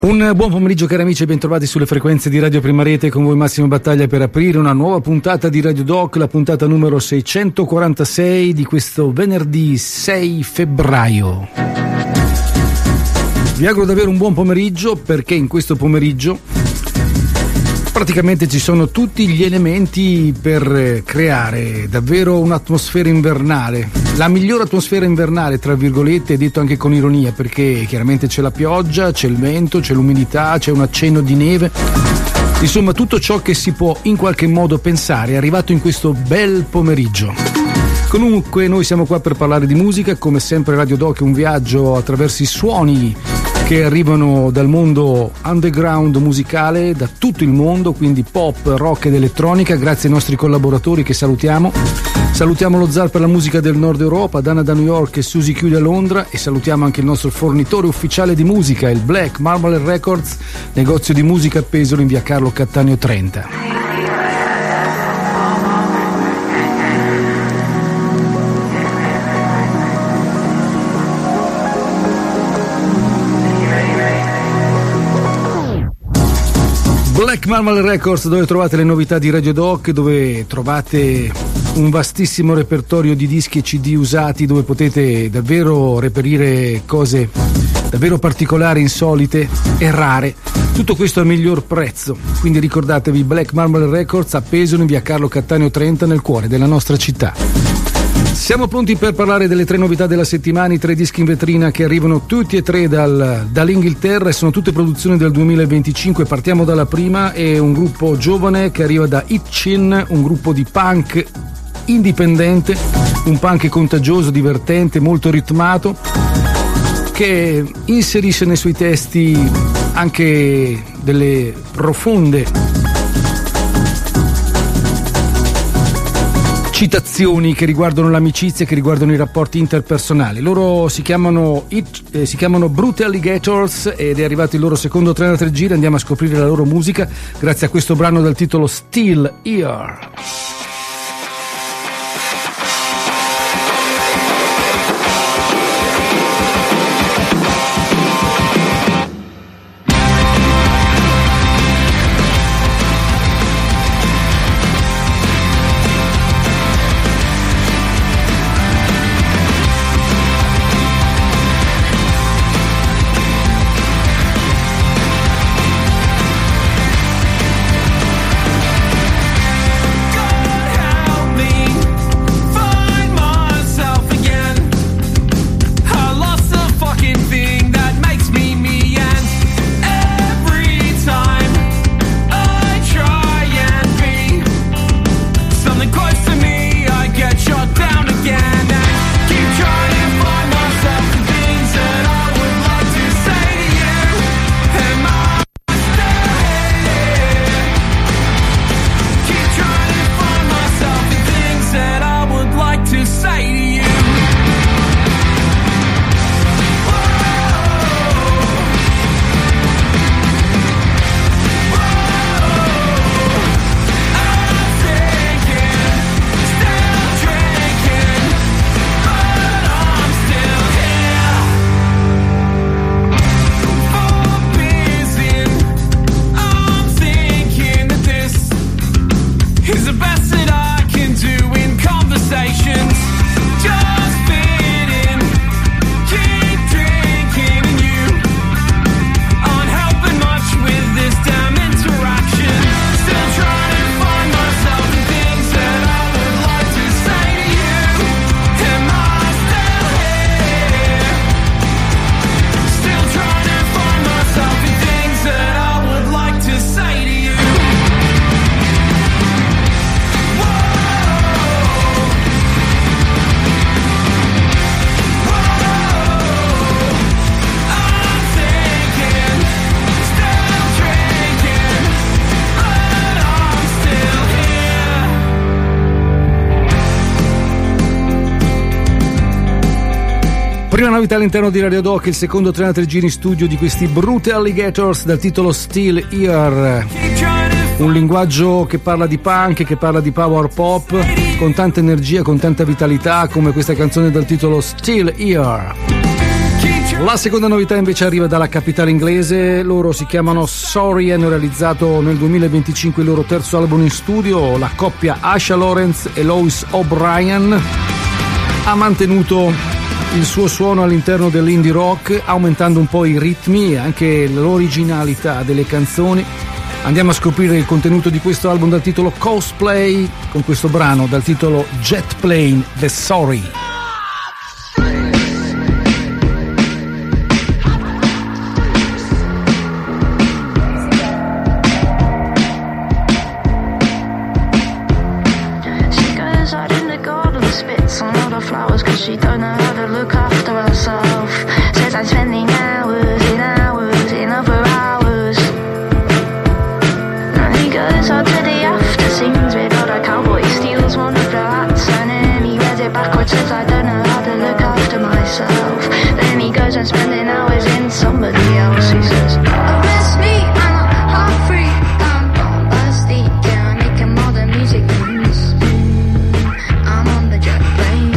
Un buon pomeriggio cari amici e bentrovati sulle frequenze di Radio Prima Rete, con voi Massimo Battaglia per aprire una nuova puntata di Radio Doc, la puntata numero 646 di questo venerdì 6 febbraio. Vi auguro davvero un buon pomeriggio, perché in questo pomeriggio praticamente ci sono tutti gli elementi per creare davvero un'atmosfera invernale, la migliore atmosfera invernale tra virgolette, detto anche con ironia, perché chiaramente c'è la pioggia, c'è il vento, c'è l'umidità, c'è un accenno di neve, insomma tutto ciò che si può in qualche modo pensare è arrivato in questo bel pomeriggio. Comunque noi siamo qua per parlare di musica, come sempre Radio Doc è un viaggio attraverso i suoni che arrivano dal mondo underground musicale, da tutto il mondo, quindi pop, rock ed elettronica, grazie ai nostri collaboratori che salutiamo. Salutiamo lo zar per la musica del Nord Europa, Dana da New York e Suzy Q da Londra, e salutiamo anche il nostro fornitore ufficiale di musica, il Black Marble Records, negozio di musica a Pesaro in via Carlo Cattaneo 30. Black Marble Records, dove trovate le novità di Radio Doc, dove trovate un vastissimo repertorio di dischi e CD usati, dove potete davvero reperire cose davvero particolari, insolite e rare. Tutto questo a miglior prezzo, quindi ricordatevi Black Marble Records a Pesaro in via Carlo Cattaneo 30, nel cuore della nostra città. Siamo pronti per parlare delle tre novità della settimana, i tre dischi in vetrina che arrivano tutti e tre dall'Inghilterra e sono tutte produzioni del 2025. Partiamo dalla prima, è un gruppo giovane che arriva da Itchin, un gruppo di punk indipendente, un punk contagioso, divertente, molto ritmato, che inserisce nei suoi testi anche delle profonde citazioni che riguardano l'amicizia, che riguardano i rapporti interpersonali. Loro si chiamano Brute Alligators ed è arrivato il loro secondo 33 giri. Andiamo a scoprire la loro musica grazie a questo brano dal titolo Still Here. Prima novità all'interno di Radio Doc, il secondo 33 giri in studio di questi Brute Alligators dal titolo Still Here. Un linguaggio che parla di punk, che parla di power pop, con tanta energia, con tanta vitalità, come questa canzone dal titolo Still Here. La seconda novità invece arriva dalla capitale inglese, loro si chiamano Sorry, hanno realizzato nel 2025 il loro terzo album in studio. La coppia Asha Lawrence e Lois O'Brien ha mantenuto il suo suono all'interno dell'indie rock, aumentando un po' i ritmi e anche l'originalità delle canzoni. Andiamo a scoprire il contenuto di questo album dal titolo Cosplay con questo brano dal titolo Jet Plane, The Sorry. She don't know how to look after herself. Says I'm spending hours in other hours. And he goes out to the after scenes with all the cowboy steals one of the hats, and then he wears it backwards. Says I don't know how to look after myself. Then he goes and spending hours in somebody else. He says, arrest me, I'm a heart freak, I'm bombastic, yeah, I'm making modern music. I'm on the jet plane.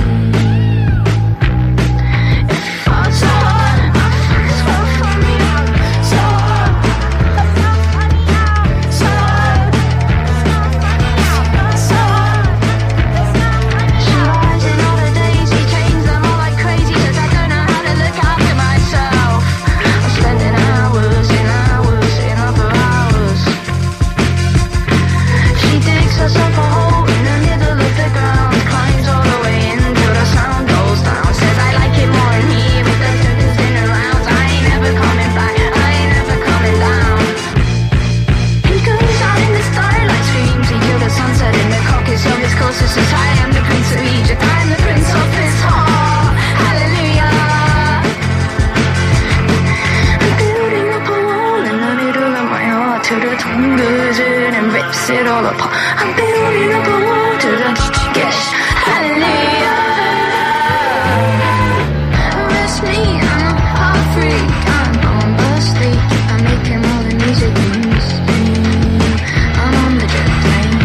It all apart. I'm building up a wall to the yes, hallelujah. Arrest me, I'm a heart freak, I'm bombastic, I'm making all the music moves. I'm on the jet plane.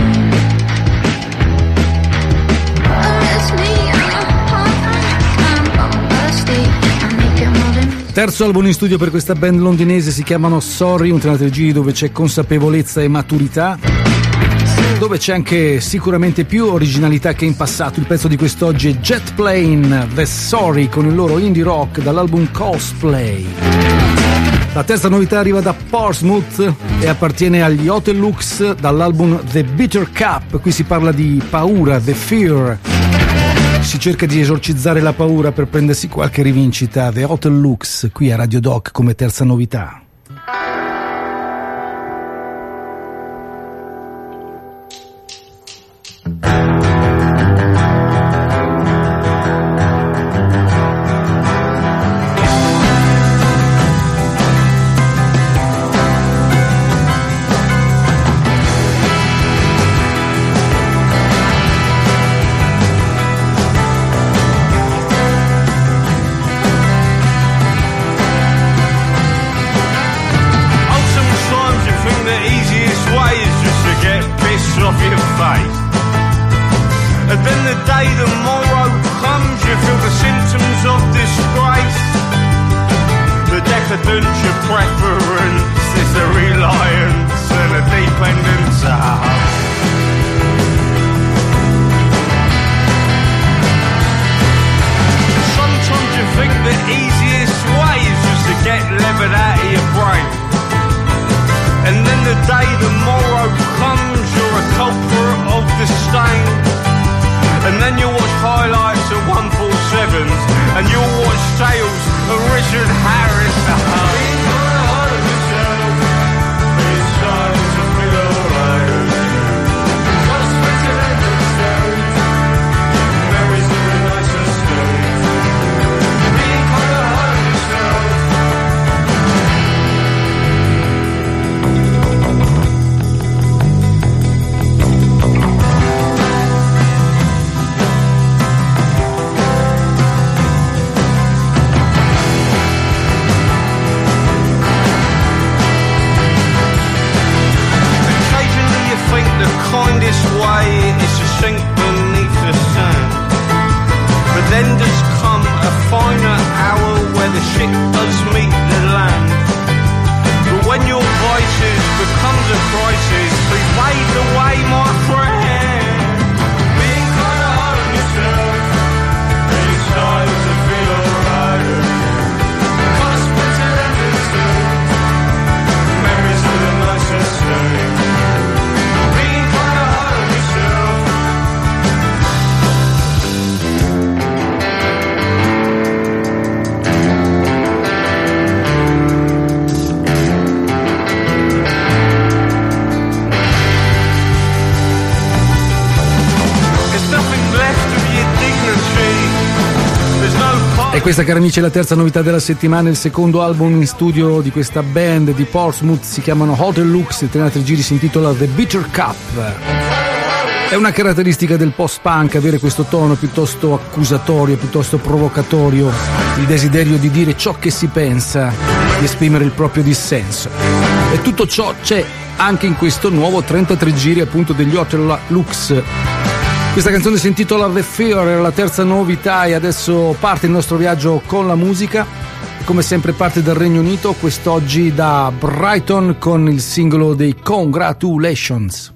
Arrest me, I'm a heart freak, I'm bombastic, I'm making all the music. Terzo album in studio per questa band londinese, si chiamano Sorry, un Tenatrici dove c'è consapevolezza e maturità, dove c'è anche sicuramente più originalità che in passato. Il pezzo di quest'oggi è Jet Plane, The Sorry, con il loro indie rock dall'album Cosplay. La terza novità arriva da Portsmouth e appartiene agli Hotel Lux dall'album The Bitter Cup. Qui si parla di paura, The Fear. Si cerca di esorcizzare la paura per prendersi qualche rivincita. The Hotel Lux qui a Radio Doc come terza novità. there comes a crisis, please wade away, my friend. Being kind of hard on yourself, and it's time to feel alright again. Consequences understood, memories of the nicest thing. Being kind of hard on yourself. E questa, cari amici, è la terza novità della settimana, il secondo album in studio di questa band di Portsmouth, si chiamano Hotel Lux, il 33 giri, si intitola The Bitter Cup. È una caratteristica del post-punk avere questo tono piuttosto accusatorio, piuttosto provocatorio, il desiderio di dire ciò che si pensa, di esprimere il proprio dissenso. E tutto ciò c'è anche in questo nuovo 33 giri appunto degli Hotel Lux. Questa canzone si intitola The Fear, era la terza novità e adesso parte il nostro viaggio con la musica. Come sempre parte dal Regno Unito, quest'oggi da Brighton con il singolo dei Congratulations.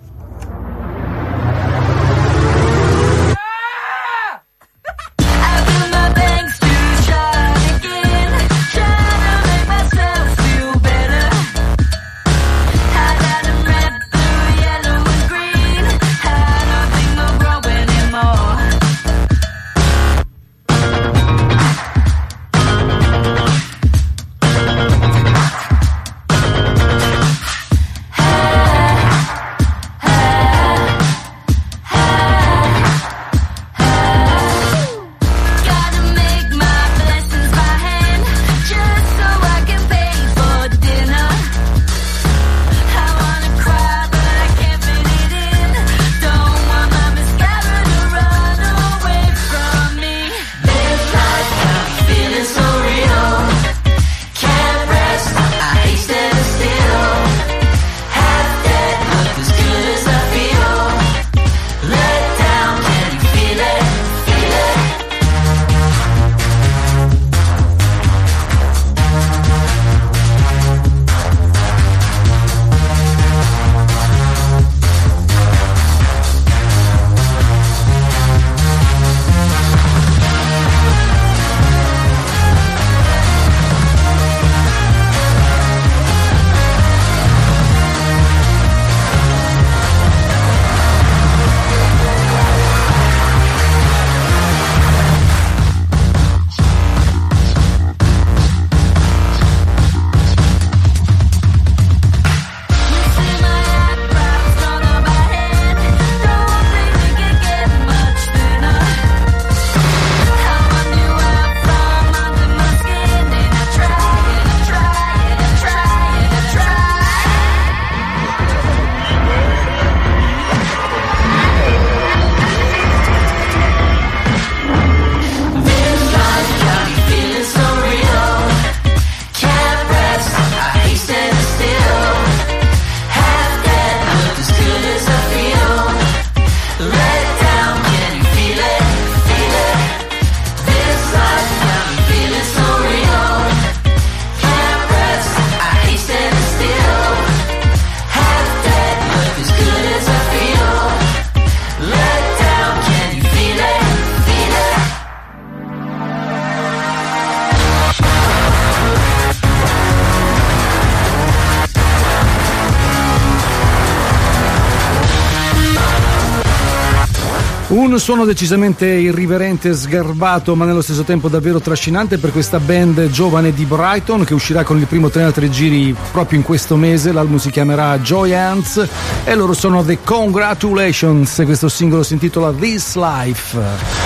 Un suono decisamente irriverente, sgarbato, ma nello stesso tempo davvero trascinante per questa band giovane di Brighton che uscirà con il primo 33 giri proprio in questo mese. L'album si chiamerà Joy Hands e loro sono The Congratulations. Questo singolo si intitola This Life.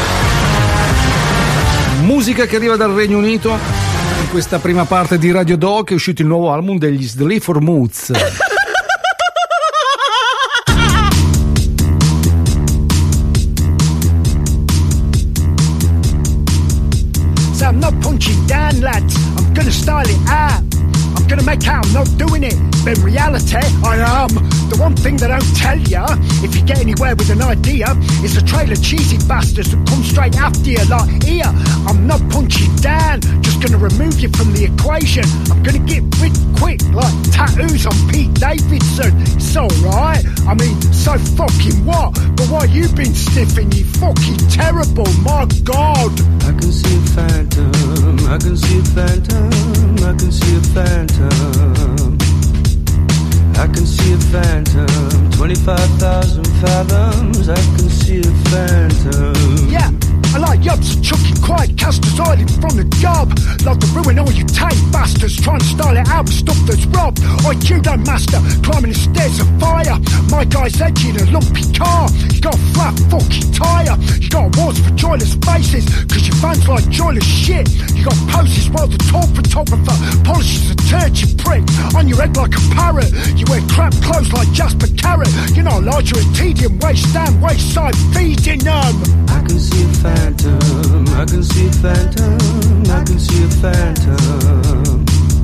Musica che arriva dal Regno Unito. In questa prima parte di Radio Doc è uscito il nuovo album degli Sleaford Mods. I'm not punching down, lads. I'm gonna style it out. I'm gonna make out I'm not doing it. in reality, I am. The one thing they don't tell ya, if you get anywhere with an idea, is a trail of cheesy bastards that come straight after you like, here, I'm not punching down, just gonna remove you from the equation. I'm gonna get rid quick, like tattoos on Pete Davidson. It's alright, I mean, so fucking what? But why you been sniffing, you fucking terrible, my God. I can see a phantom, I can see a phantom, I can see a phantom, I can see a phantom, 25,000 fathoms, I can see a phantom. Yeah, I like yachts and chucking quiet casters island from the job. Like to ruin all you tame bastards trying to style it out with stuff that's robbed. I judo master climbing the stairs of fire. My guy's edgy in a lumpy car. You got a flat fucking tyre. You got awards for joyless faces cause your fans like joyless shit. You got poses while the tour photographer polishes a turd, you prick. On your head like a parrot. You wear crap clothes like Jasper Carrot. You're not large, you're a tedium. Waist down, waist side, feeding them. I can see a phantom, I can see a phantom, I can see a phantom,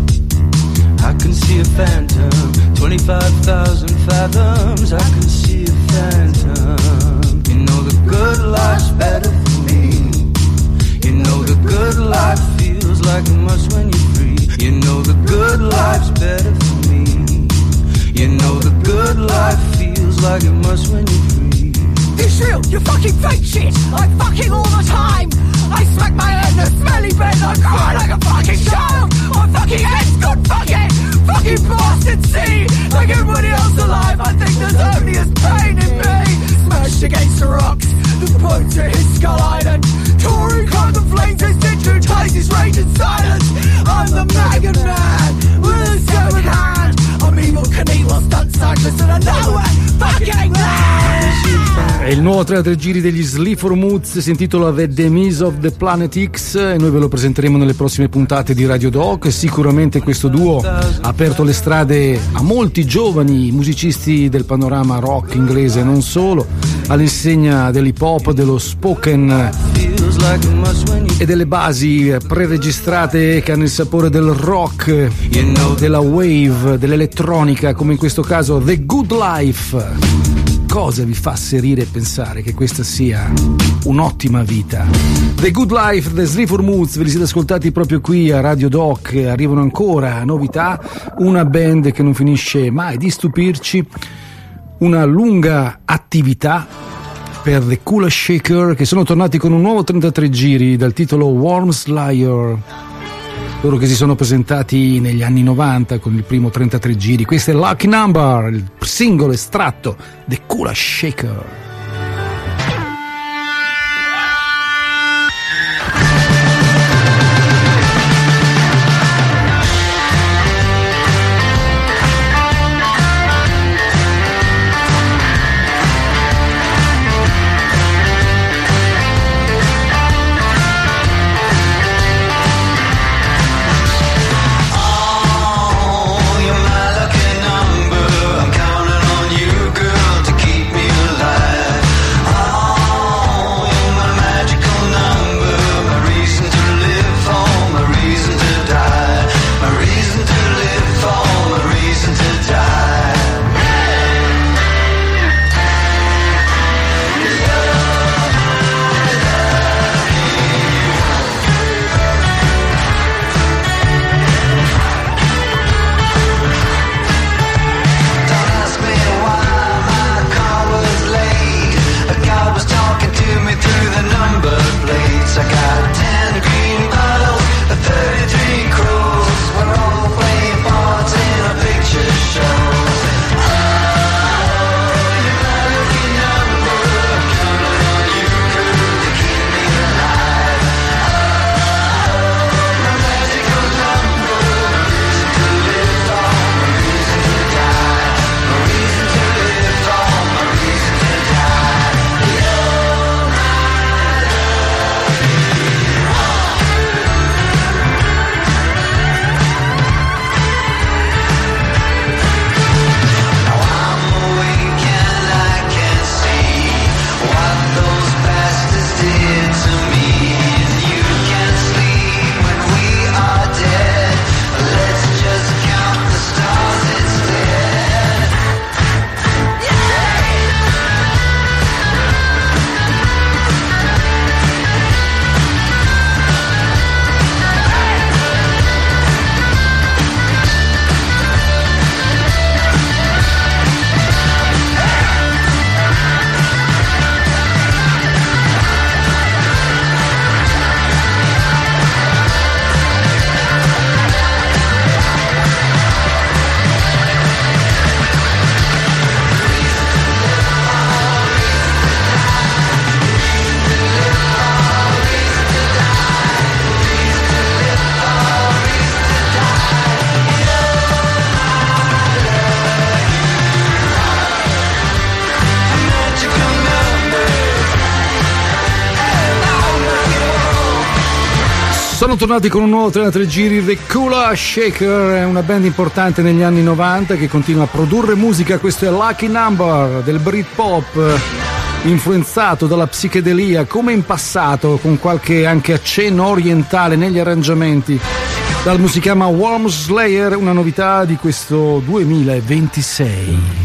I can see a phantom, 25,000 fathoms, I can see a phantom. You know the good life's better for me. You know the good life feels like it must when you're free. You know the good life's better for me. You know the good life feels like it must when you're free. It's real, you fucking fake shit. I'm fucking all the time. I smack my head in a smelly bed and I cry like a fucking child. My fucking head's gone fucking bastard see. Like everybody else alive, I think there's only as pain in me. Smashed against the rocks, the boat to his skull island. Touring climb the flames, his digitizes rage and silence. I'm the Maggot Man with a severed hand. I'm Evel Knievel, stunt cyclist and I know where fucking land. È il nuovo 3 giri degli Sleaford Moods, si intitola The Demise of the Planet X e noi ve lo presenteremo nelle prossime puntate di Radio Doc. Sicuramente questo duo ha aperto le strade a molti giovani musicisti del panorama rock inglese e non solo, all'insegna dell'hip hop, dello spoken e delle basi preregistrate che hanno il sapore del rock, della wave, dell'elettronica, come in questo caso The Good Life. Cosa vi fa asserire e pensare che questa sia un'ottima vita? The Good Life, The Sleaford Moods, ve li siete ascoltati proprio qui a Radio Doc. Arrivano ancora novità, una band che non finisce mai di stupirci, una lunga attività per The Kula Shaker, che sono tornati con un nuovo 33 giri dal titolo Worms Liar. Loro che si sono presentati negli anni 90 con il primo 33 giri. Questo è Lucky Number, il singolo estratto The Kula Shaker. You're my lucky number. I'm counting on you, girl, to keep me alive. Sono tornati con un nuovo 33 giri. The Kula Shaker è una band importante negli anni 90 che continua a produrre musica. Questo è Lucky Number del Britpop, influenzato dalla psichedelia come in passato, con qualche anche accenno orientale negli arrangiamenti. L'album si chiama Worm Slayer, una novità di questo 2026.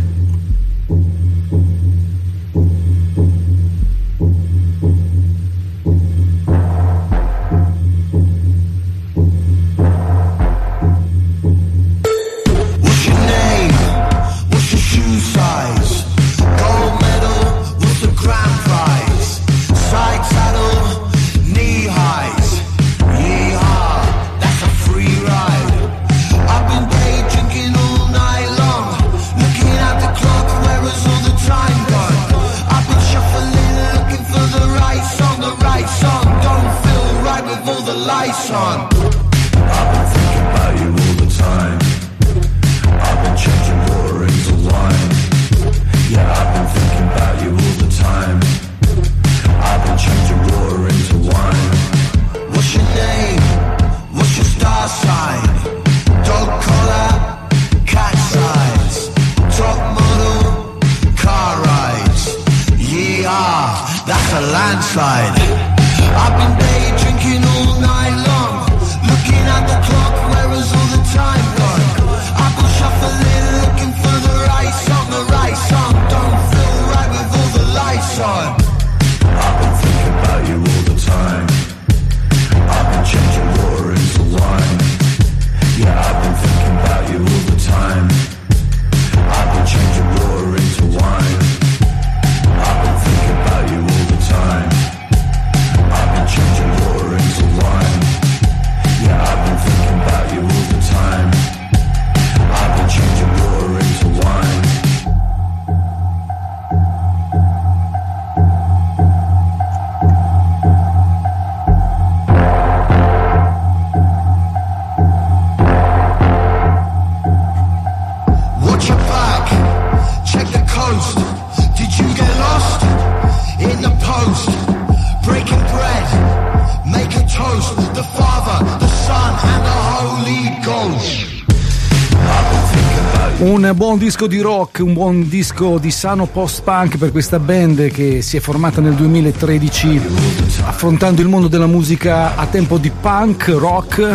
Un buon disco di rock, un buon disco di sano post-punk per questa band che si è formata nel 2013 affrontando il mondo della musica a tempo di punk, rock.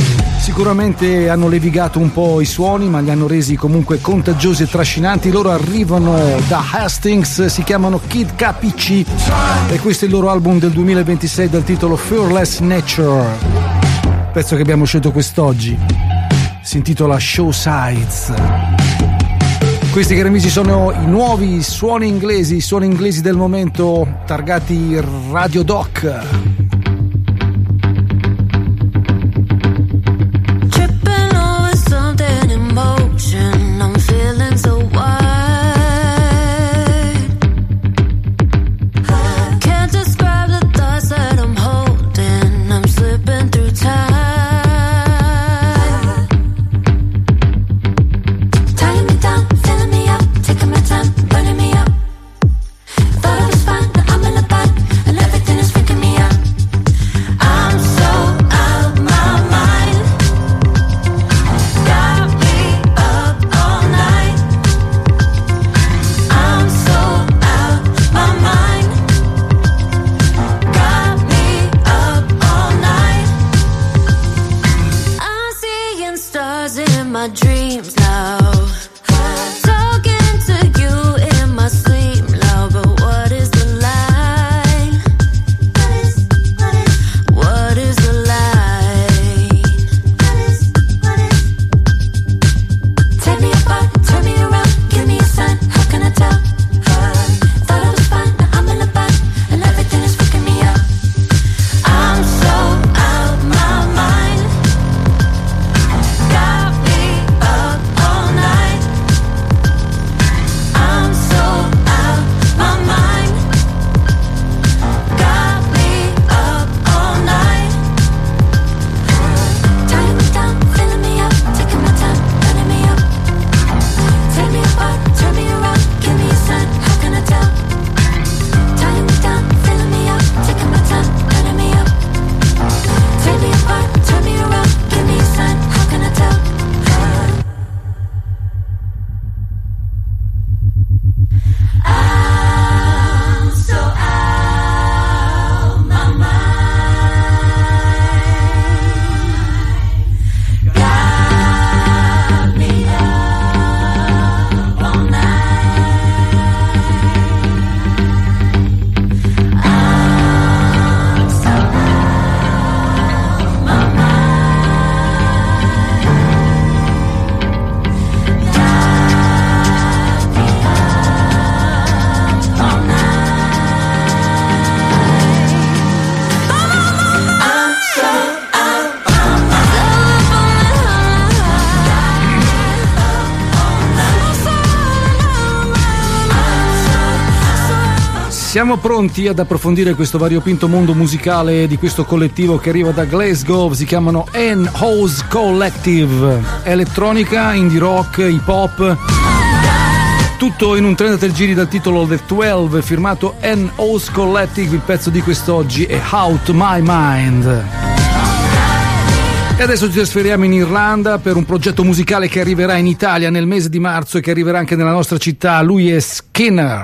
Sicuramente hanno levigato un po' i suoni, ma li hanno resi comunque contagiosi e trascinanti. Loro arrivano da Hastings, si chiamano Kid KPC e questo è il loro album del 2026 dal titolo Fearless Nature, pezzo che abbiamo scelto quest'oggi. Si intitola Show Sides. Questi, cari amici, sono i nuovi suoni inglesi del momento, targati Radio Doc. Thought it was fun, I'm in a band, and everything is freaking me out. Siamo pronti ad approfondire questo variopinto mondo musicale di questo collettivo che arriva da Glasgow, si chiamano N-House Collective, elettronica, indie rock, hip hop, tutto in un 30 giri dal titolo The 12 firmato N-House Collective. Il pezzo di quest'oggi è Out My Mind. E adesso ci trasferiamo in Irlanda per un progetto musicale che arriverà in Italia nel mese di marzo e che arriverà anche nella nostra città. Lui è Skinner.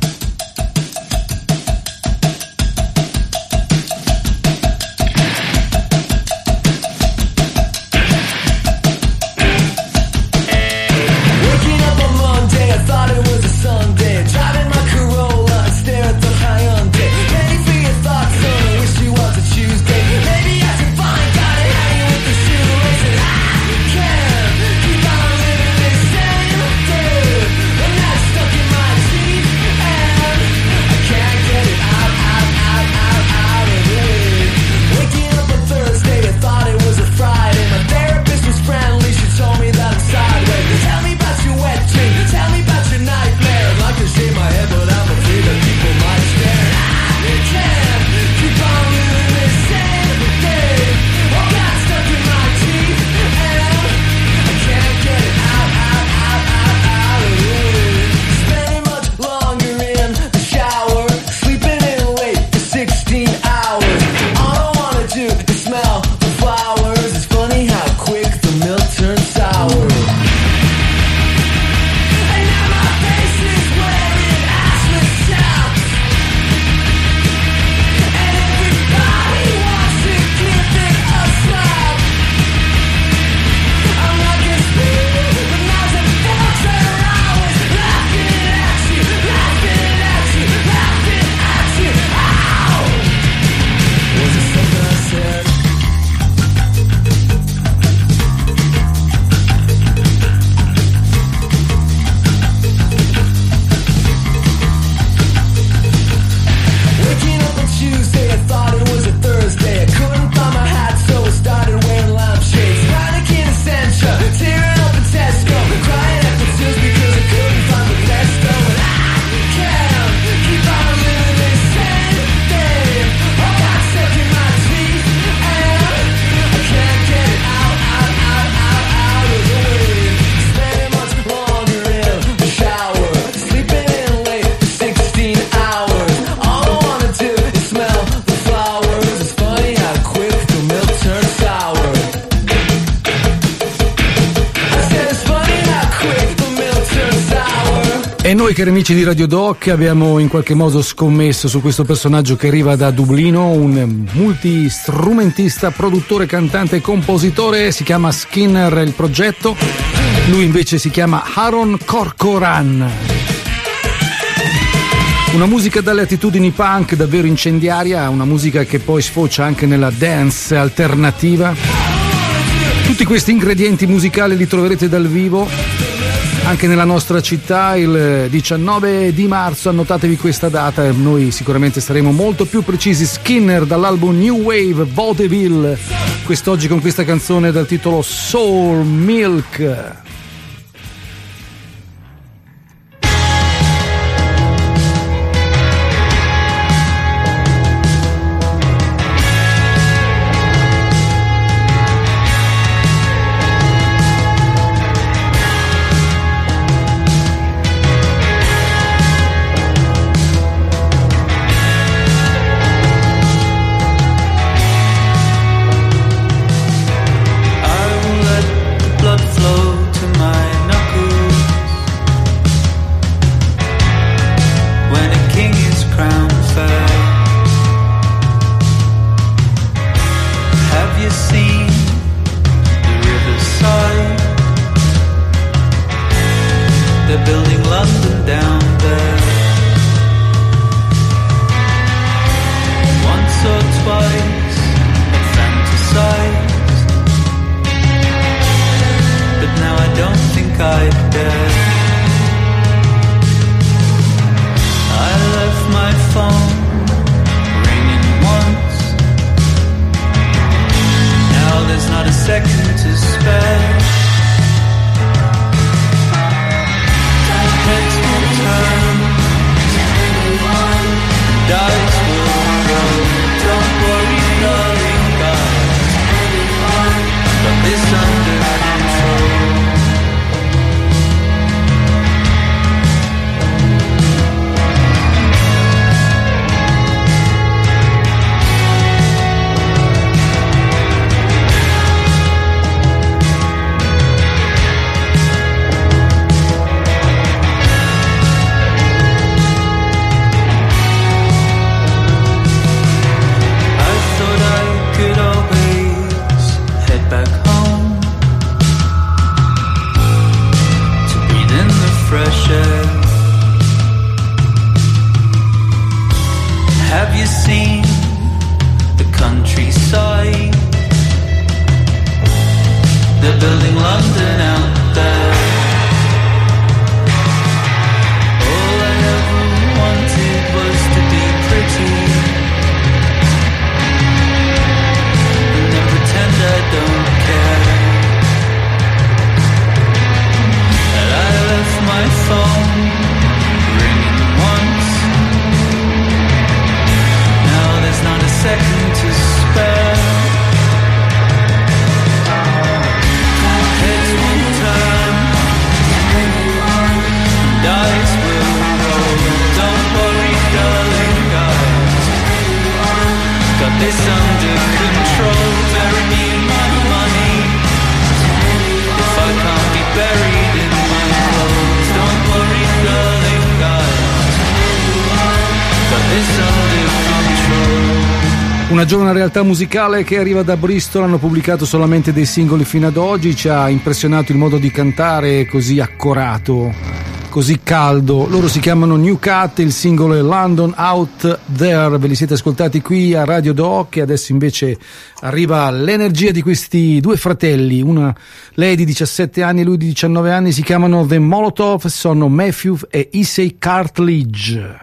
E noi, cari amici di Radio Doc, abbiamo in qualche modo scommesso su questo personaggio che arriva da Dublino, un multistrumentista, produttore, cantante e compositore. Si chiama Skinner il progetto, lui invece si chiama Aaron Corcoran. Una musica dalle attitudini punk davvero incendiaria, una musica che poi sfocia anche nella dance alternativa. Tutti questi ingredienti musicali li troverete dal vivo anche nella nostra città il 19 di marzo. Annotatevi questa data e noi sicuramente saremo molto più precisi. Skinner dall'album New Wave Vaudeville, quest'oggi con questa canzone dal titolo Soul Milk. seen the countryside. They're building London out there. All I ever wanted was to be pretty, and then pretend I don't care. And I left my phone ringing once. Now there's not a second to spare. Heads will turn, dice will roll. Don't worry, darling, guys, got this under control. Bury me in my money if I can't be buried in my clothes. Don't worry, darling, guys, got this under control. Una giovane realtà musicale che arriva da Bristol, hanno pubblicato solamente dei singoli fino ad oggi, ci ha impressionato il modo di cantare così accorato, così caldo. Loro si chiamano New Cut, il singolo è London Out There, ve li siete ascoltati qui a Radio Doc e adesso invece arriva l'energia di questi due fratelli, lei di 17 anni e lui di 19 anni, si chiamano The Molotov, sono Matthew e Issei Cartledge.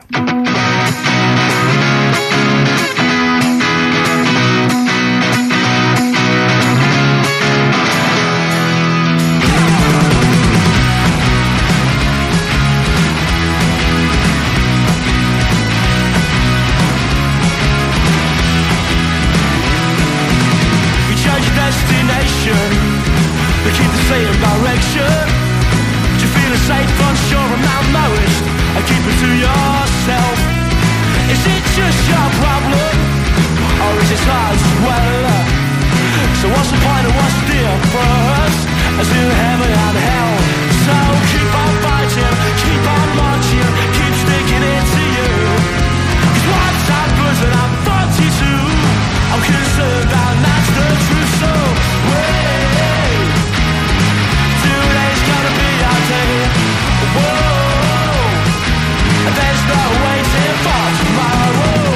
Direction. Do you feel safe on shore of Mount Morris? And keep it to yourself. Is it just your problem, or is it ours as well? So what's the point of what's the difference? As in heaven and hell. So keep on fighting, keep on marching, keep sticking it to you. 'Cause once I'm buzzing, I'm 42. I'm concerned that that's the truth. So wait. Whoa, there's no waiting for tomorrow.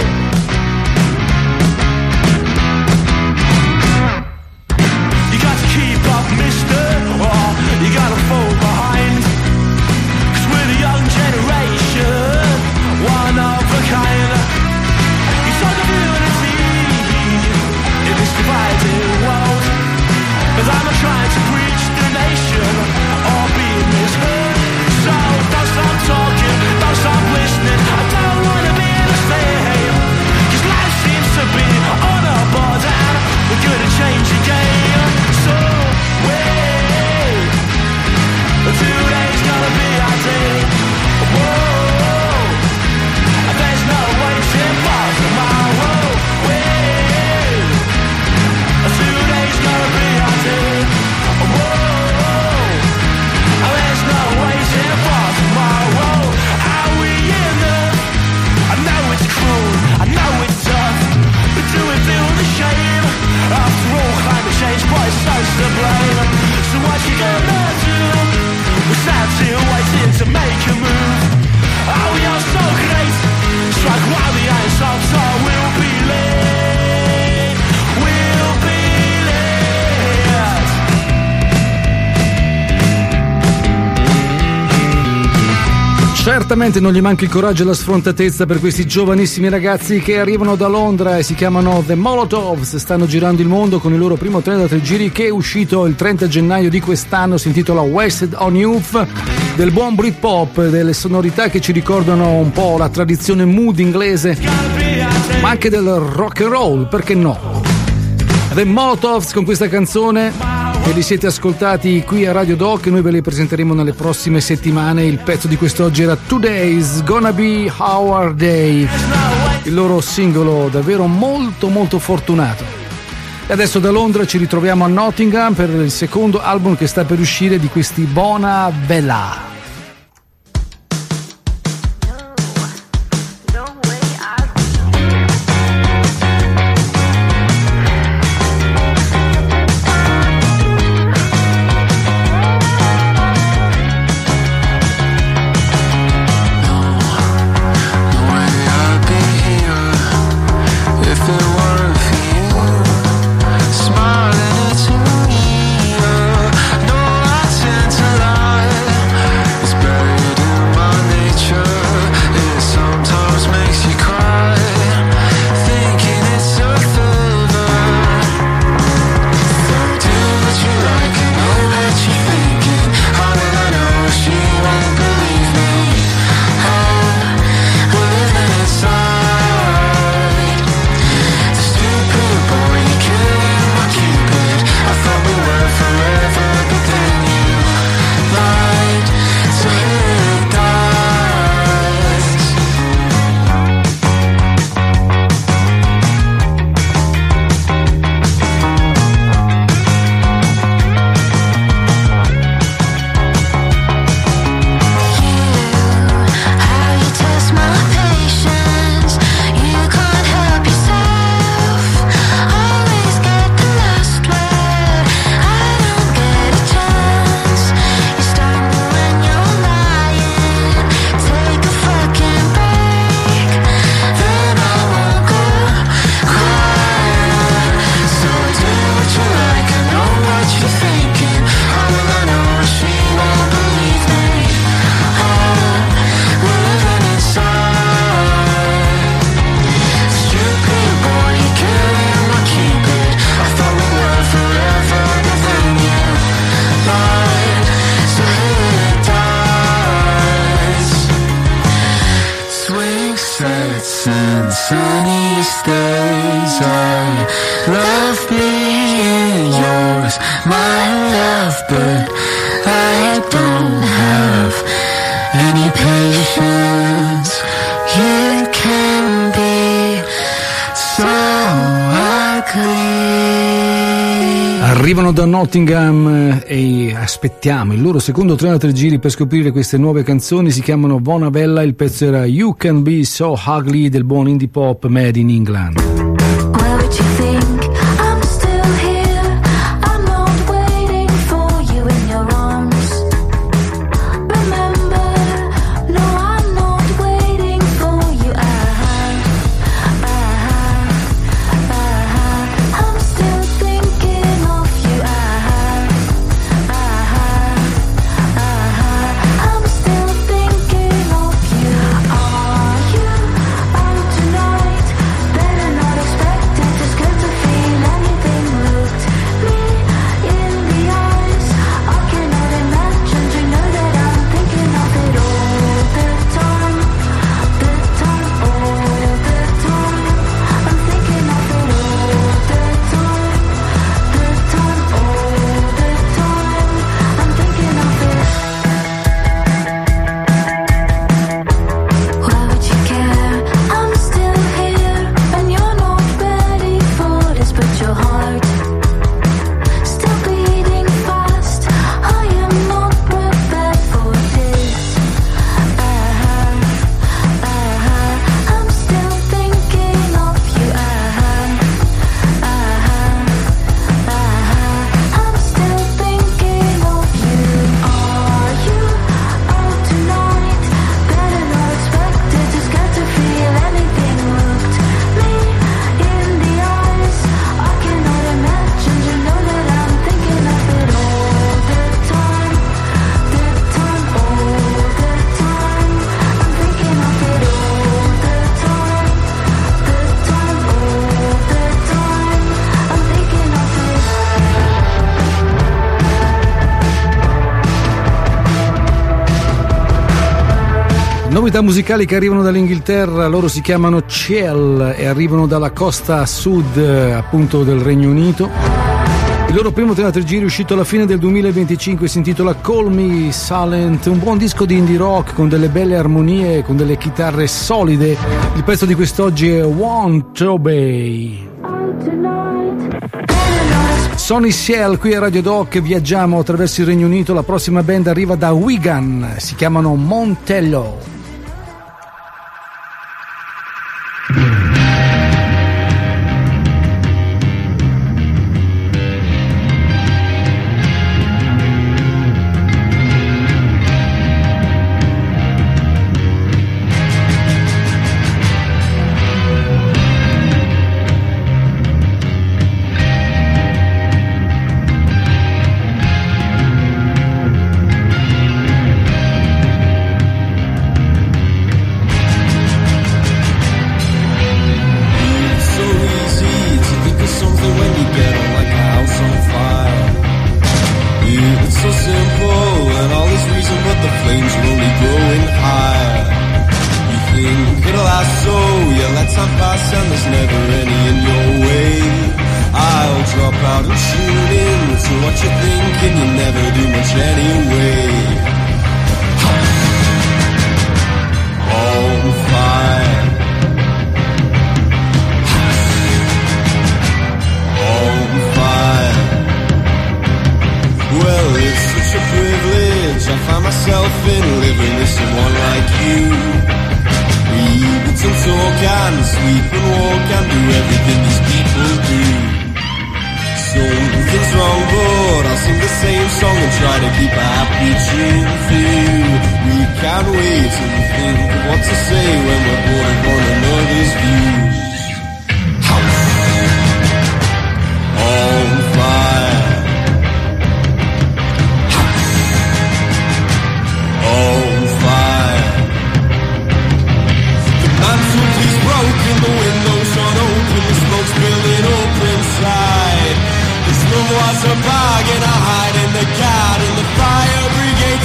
You got to keep up, mister, or you gotta fall behind. 'Cause we're the young generation, one of a kind. You saw the unity in this divided world, but I'm not trying to preach the nation or be misheard. So don't stop talking, don't stop listening. I don't wanna be the same. 'Cause life seems to be on a border, and we're gonna change the game. So wait, today's gonna be our day. Whoa, there's no waiting for tomorrow. Wait, today's gonna be our day. Whoa, there's no waiting for tomorrow. Are we enough? I know it's cruel, I know it's tough, but do we feel the shame? After all, climate change quite so to blame. So what you gonna do? We're sad to waiting to make a move. Oh, you're so great. Strike while the iron's hot, so we'll be late. We'll be late. Certamente non gli manca il coraggio e la sfrontatezza per questi giovanissimi ragazzi che arrivano da Londra e si chiamano The Molotovs, stanno girando il mondo con il loro primo 33 giri che è uscito il 30 gennaio di quest'anno, si intitola Wasted on Youth, del buon Britpop, delle sonorità che ci ricordano un po' la tradizione mood inglese, ma anche del rock and roll, perché no? The Molotovs con questa canzone e li siete ascoltati qui a Radio Doc, noi ve li presenteremo nelle prossime settimane. Il pezzo di quest'oggi era Today's Gonna Be Our Day, il loro singolo davvero molto molto fortunato. E adesso da Londra ci ritroviamo a Nottingham per il secondo album che sta per uscire di questi Bona Bella. innocent sunniest days. I love being yours, my love, but I don't have any patience. You can be so ugly. Arrivano da Nottingham e aspettiamo il loro secondo treno a tre giri per scoprire queste nuove canzoni. Si chiamano Bonavella, il pezzo era You Can Be So Ugly del buon indie pop Made in England. Novità musicali che arrivano dall'Inghilterra, loro si chiamano Ciel e arrivano dalla costa sud appunto del Regno Unito. Il loro primo treno a tre giri uscito alla fine del 2025 si intitola Call Me Silent, un buon disco di indie rock con delle belle armonie, con delle chitarre solide. Il pezzo di quest'oggi è Want to Obey. Sonny Ciel qui a Radio Doc, viaggiamo attraverso il Regno Unito. La prossima band arriva da Wigan, si chiamano Montello.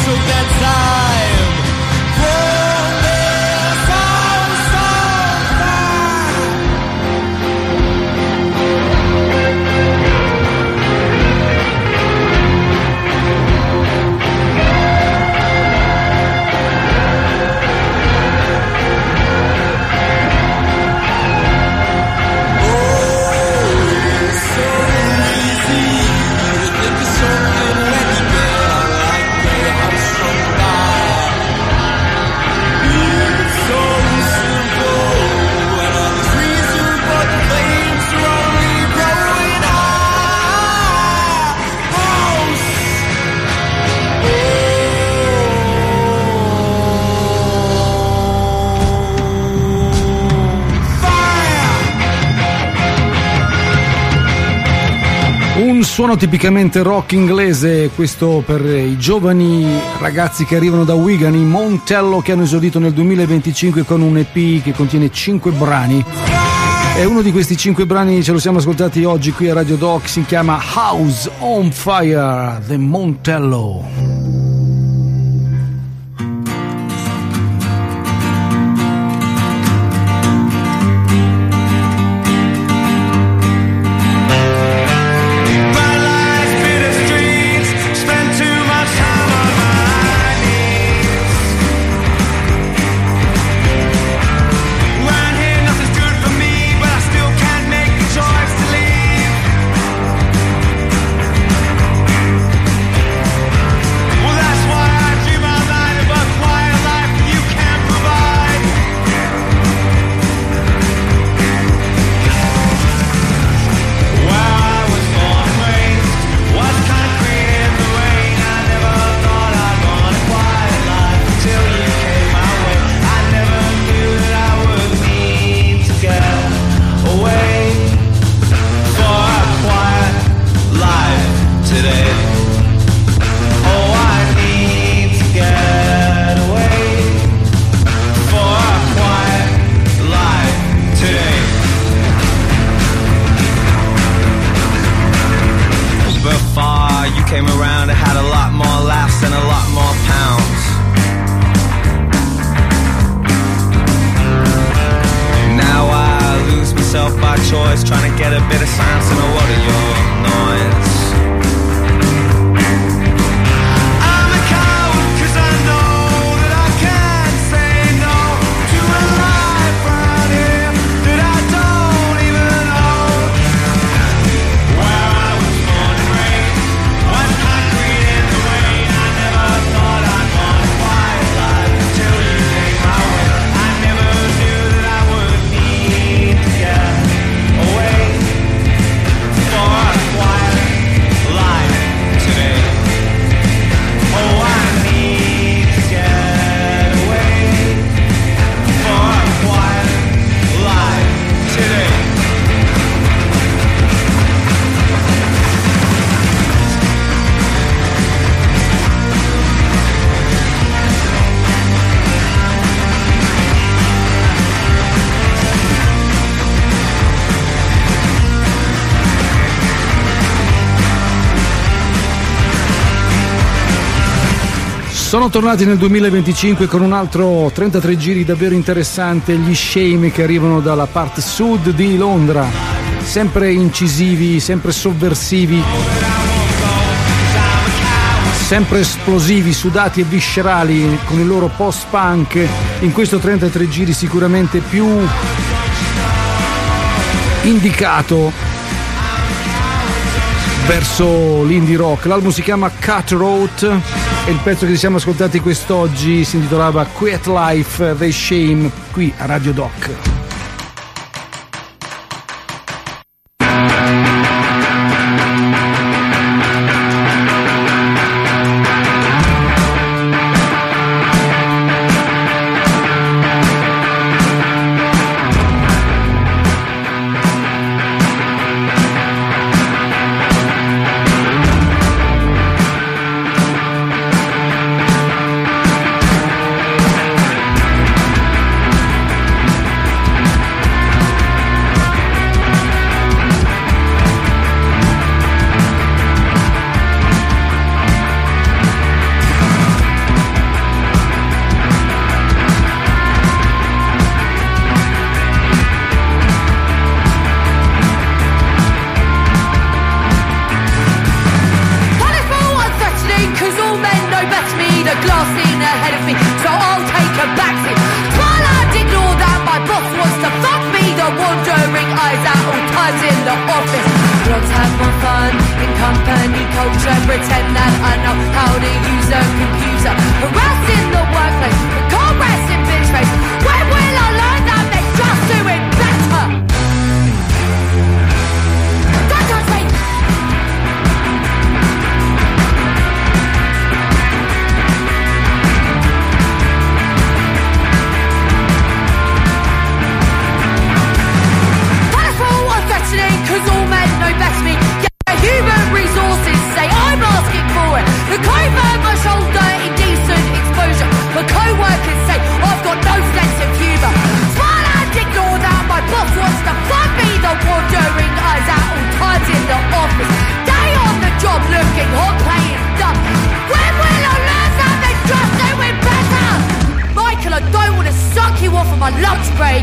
Fire brigade took their time. Un suono tipicamente rock inglese, questo per i giovani ragazzi che arrivano da Wigan, i Montello, che hanno esordito nel 2025 con un EP che contiene 5 brani. E uno di questi 5 brani ce lo siamo ascoltati oggi qui a Radio Doc, si chiama House on Fire, The Montello. Sono tornati nel 2025 con un altro 33 giri davvero interessante, gli Shame, che arrivano dalla parte sud di Londra, sempre incisivi, sempre sovversivi, sempre esplosivi, sudati e viscerali con il loro post-punk, in questo 33 giri sicuramente più indicato verso l'indie rock. L'album si chiama Cutthroat e il pezzo che ci siamo ascoltati quest'oggi si intitolava Quiet Life, The Shame, qui a Radio Doc. our lunch break.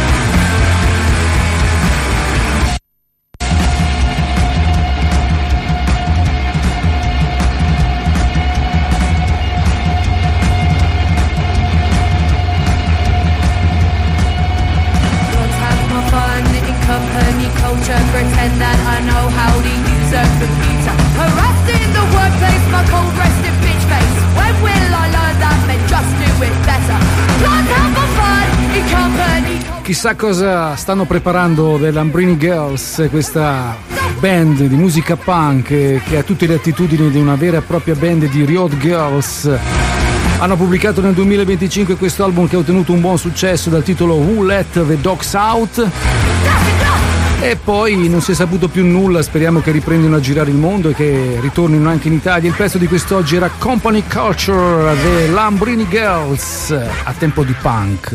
Company culture, pretend that I know how to use a computer. Harassed in the workplace, my cold rested bitch face. When will I learn that men just do it better? Let's have a fun in company. Chissà cosa stanno preparando The Lambrini Girls, questa band di musica punk che ha tutte le attitudini di una vera e propria band di road girls. Hanno pubblicato nel 2025 questo album che ha ottenuto un buon successo dal titolo Who Let the Dogs Out. E poi non si è saputo più nulla, speriamo che riprendano a girare il mondo e che ritornino anche in Italia. Il pezzo di quest'oggi era Company Culture, The Lambrini Girls, a tempo di punk.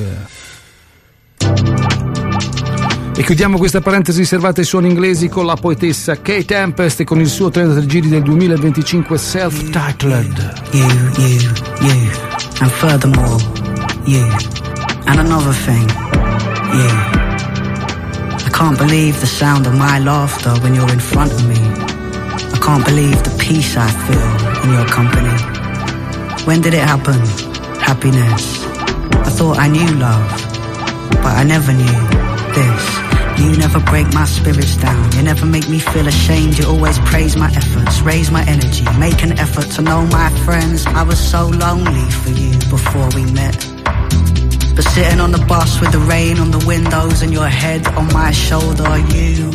E chiudiamo questa parentesi riservata ai suoni inglesi con la poetessa Kate Tempest e con il suo 33 giri del 2025 Self-Titled. You, and furthermore, you, and another thing, you. I can't believe the sound of my laughter when you're in front of me. I can't believe the peace I feel in your company. When did it happen? Happiness. I thought I knew love, but I never knew this. You never break my spirits down. You never make me feel ashamed. You always praise my efforts, raise my energy, make an effort to know my friends. I was so lonely for you before we met. But sitting on the bus with the rain on the windows and your head on my shoulder, you.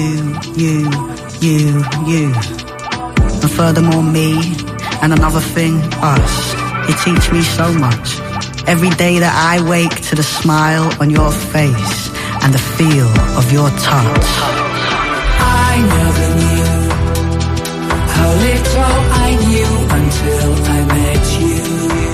And furthermore me, and another thing, us. You teach me so much. Every day that I wake to the smile on your face and the feel of your touch. I never knew how little I knew until I met you.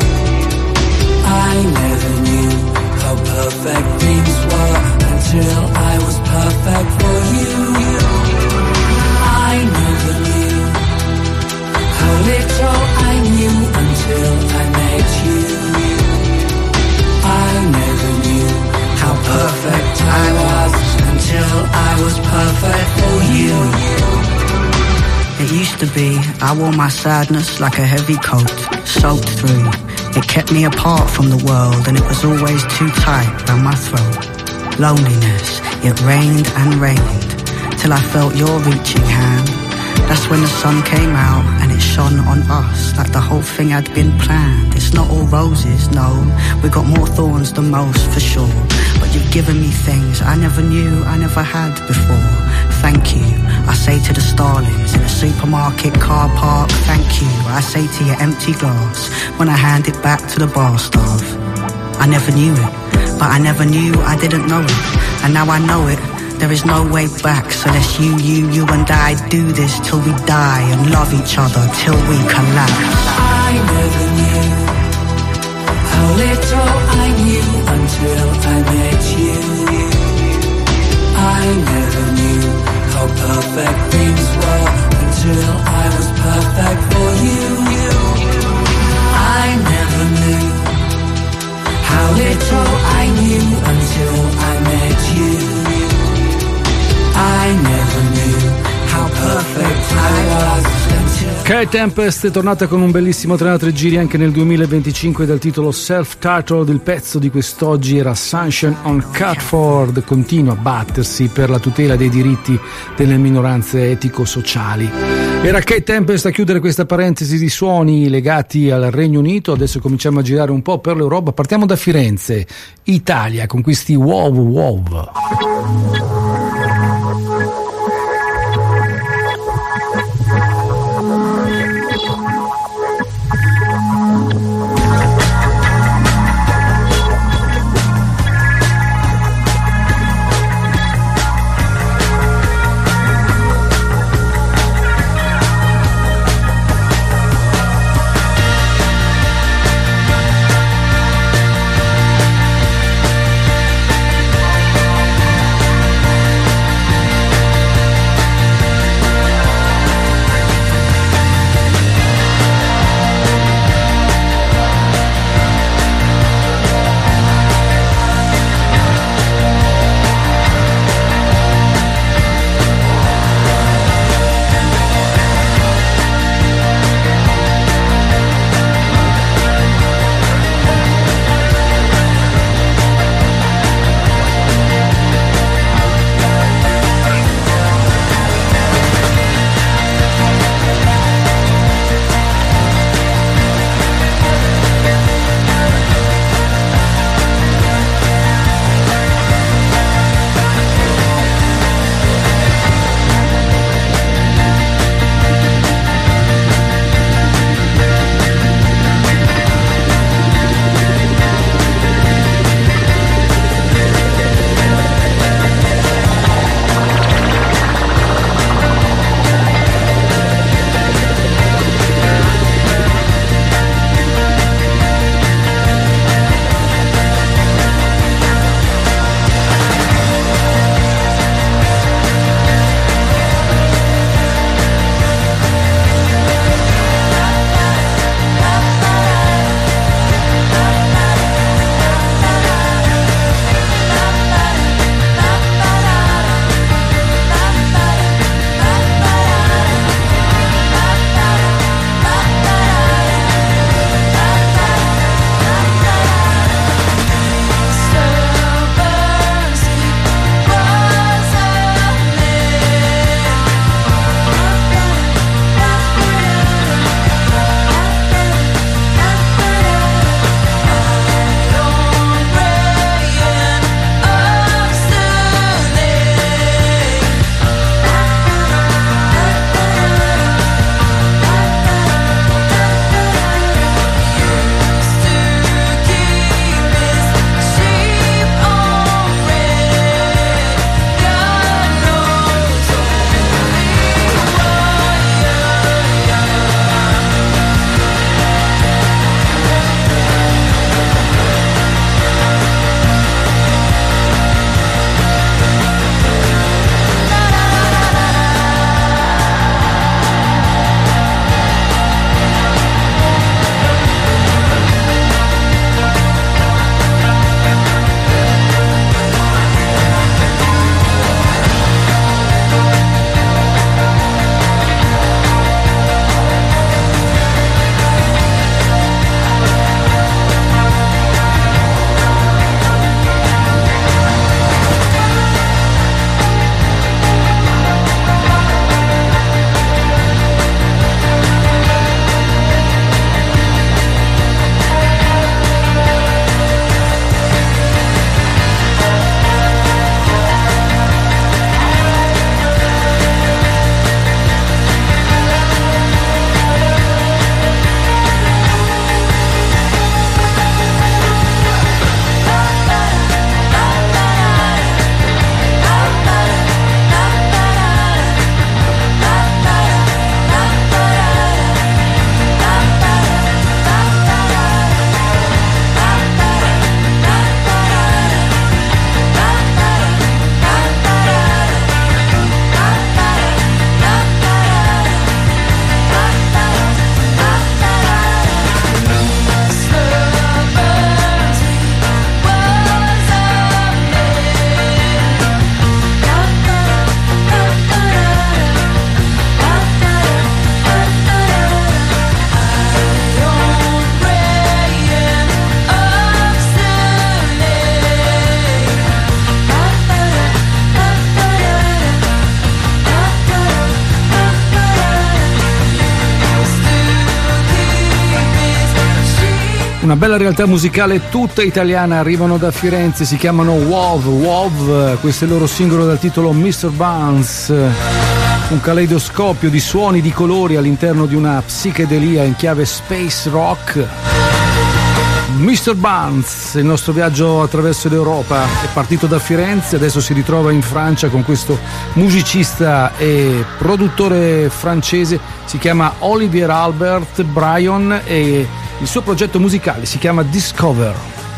I never knew how perfect things were until I was perfect for you. I never knew how little I knew until I met you. I never knew how perfect I was until I was perfect for you. It used to be I wore my sadness like a heavy coat, soaked through. It kept me apart from the world and it was always too tight round my throat. Loneliness, it rained and rained till I felt your reaching hand. That's when the sun came out and it shone on us like the whole thing had been planned. It's not all roses, no, we got more thorns than most for sure. But you've given me things I never knew I never had before. Thank you, I say to the starlings in a supermarket car park. Thank you, I say to your empty glass when I hand it back to the bar staff. I never knew it, but I never knew I didn't know it. And now I know it, there is no way back. So let's you and I do this till we die and love each other till we collapse. I never knew how little I knew until I met you. I never knew how perfect things were until I was perfect for you. I never knew how little I knew until I met you. I never knew how perfect I was until... Kate Tempest è tornata con un bellissimo 33 giri anche nel 2025 dal titolo Self-Titled. Il pezzo di quest'oggi era Sunshine on Catford, continua a battersi per la tutela dei diritti delle minoranze etico-sociali. Era Kate Tempest a chiudere questa parentesi di suoni legati al Regno Unito. Adesso cominciamo a girare un po' per l'Europa. Partiamo da Firenze, Italia, con questi Wow Wow. Una bella realtà musicale tutta italiana, arrivano da Firenze, si chiamano WOW, questo è il loro singolo dal titolo Mr. Bounce, un caleidoscopio di suoni, di colori all'interno di una psichedelia in chiave space rock. Mr. Bounce, il nostro viaggio attraverso l'Europa, è partito da Firenze, adesso si ritrova in Francia con questo musicista e produttore francese, si chiama Olivier Albert Bryon e il suo progetto musicale si chiama Discover.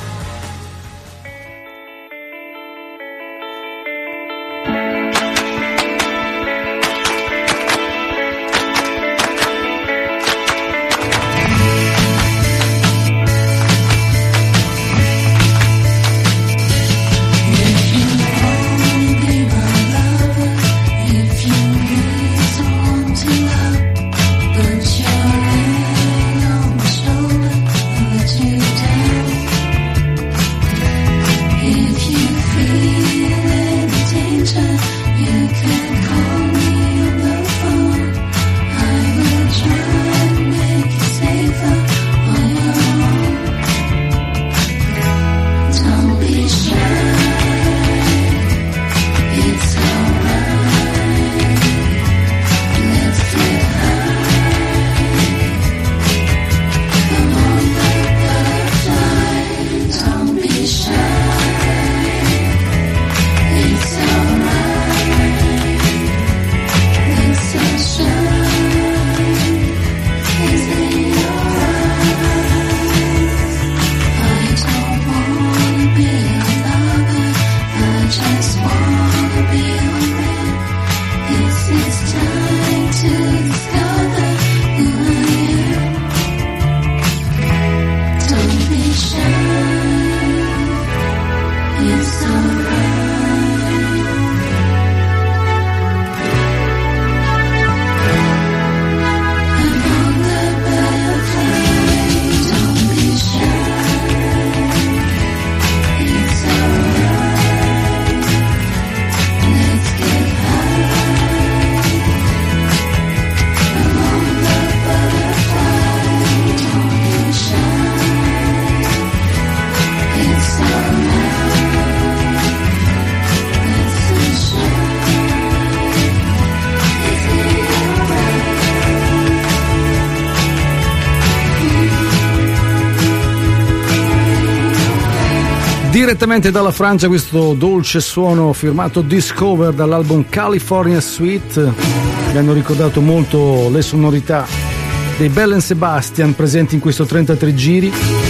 Direttamente dalla Francia questo dolce suono firmato Discover dall'album California Suite. Mi hanno ricordato molto le sonorità dei Bell & Sebastian presenti in questo 33 giri.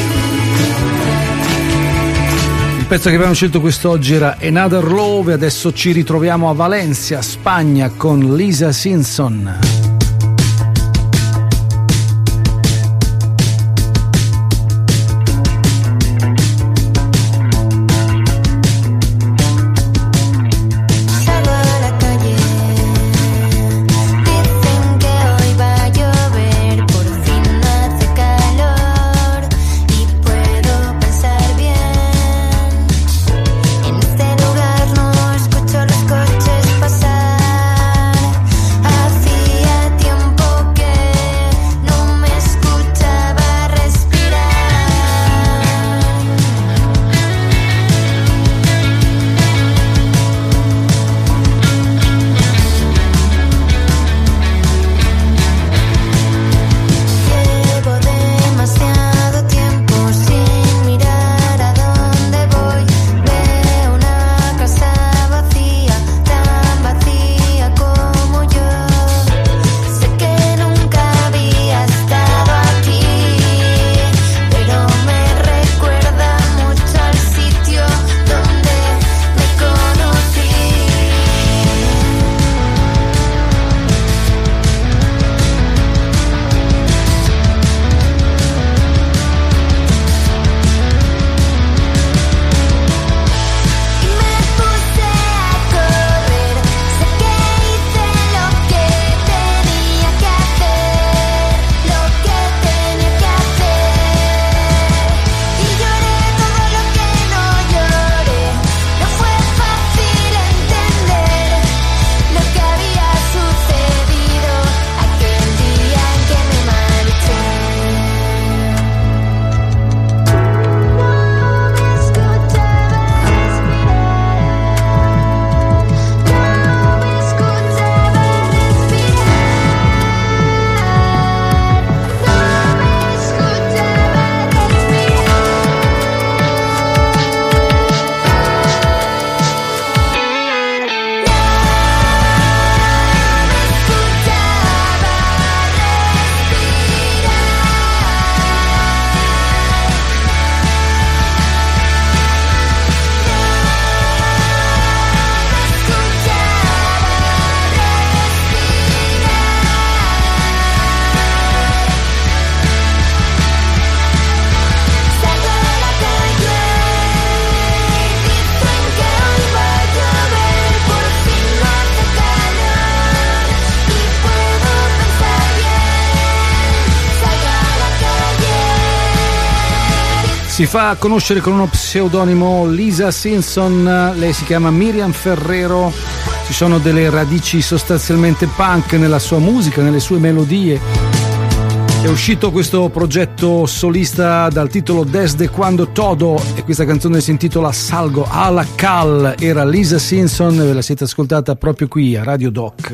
Il pezzo che abbiamo scelto quest'oggi era Another Love e adesso ci ritroviamo a Valencia, Spagna con Lisa Simpson. Escucho los coches pasar, hacía Si fa conoscere con uno pseudonimo Lisa Simpson, lei si chiama Miriam Ferrero, ci sono delle radici sostanzialmente punk nella sua musica, nelle sue melodie. È uscito questo progetto solista dal titolo Desde Quando Todo e questa canzone si intitola Salgo alla Cal, era Lisa Simpson e ve la siete ascoltata proprio qui a Radio Doc.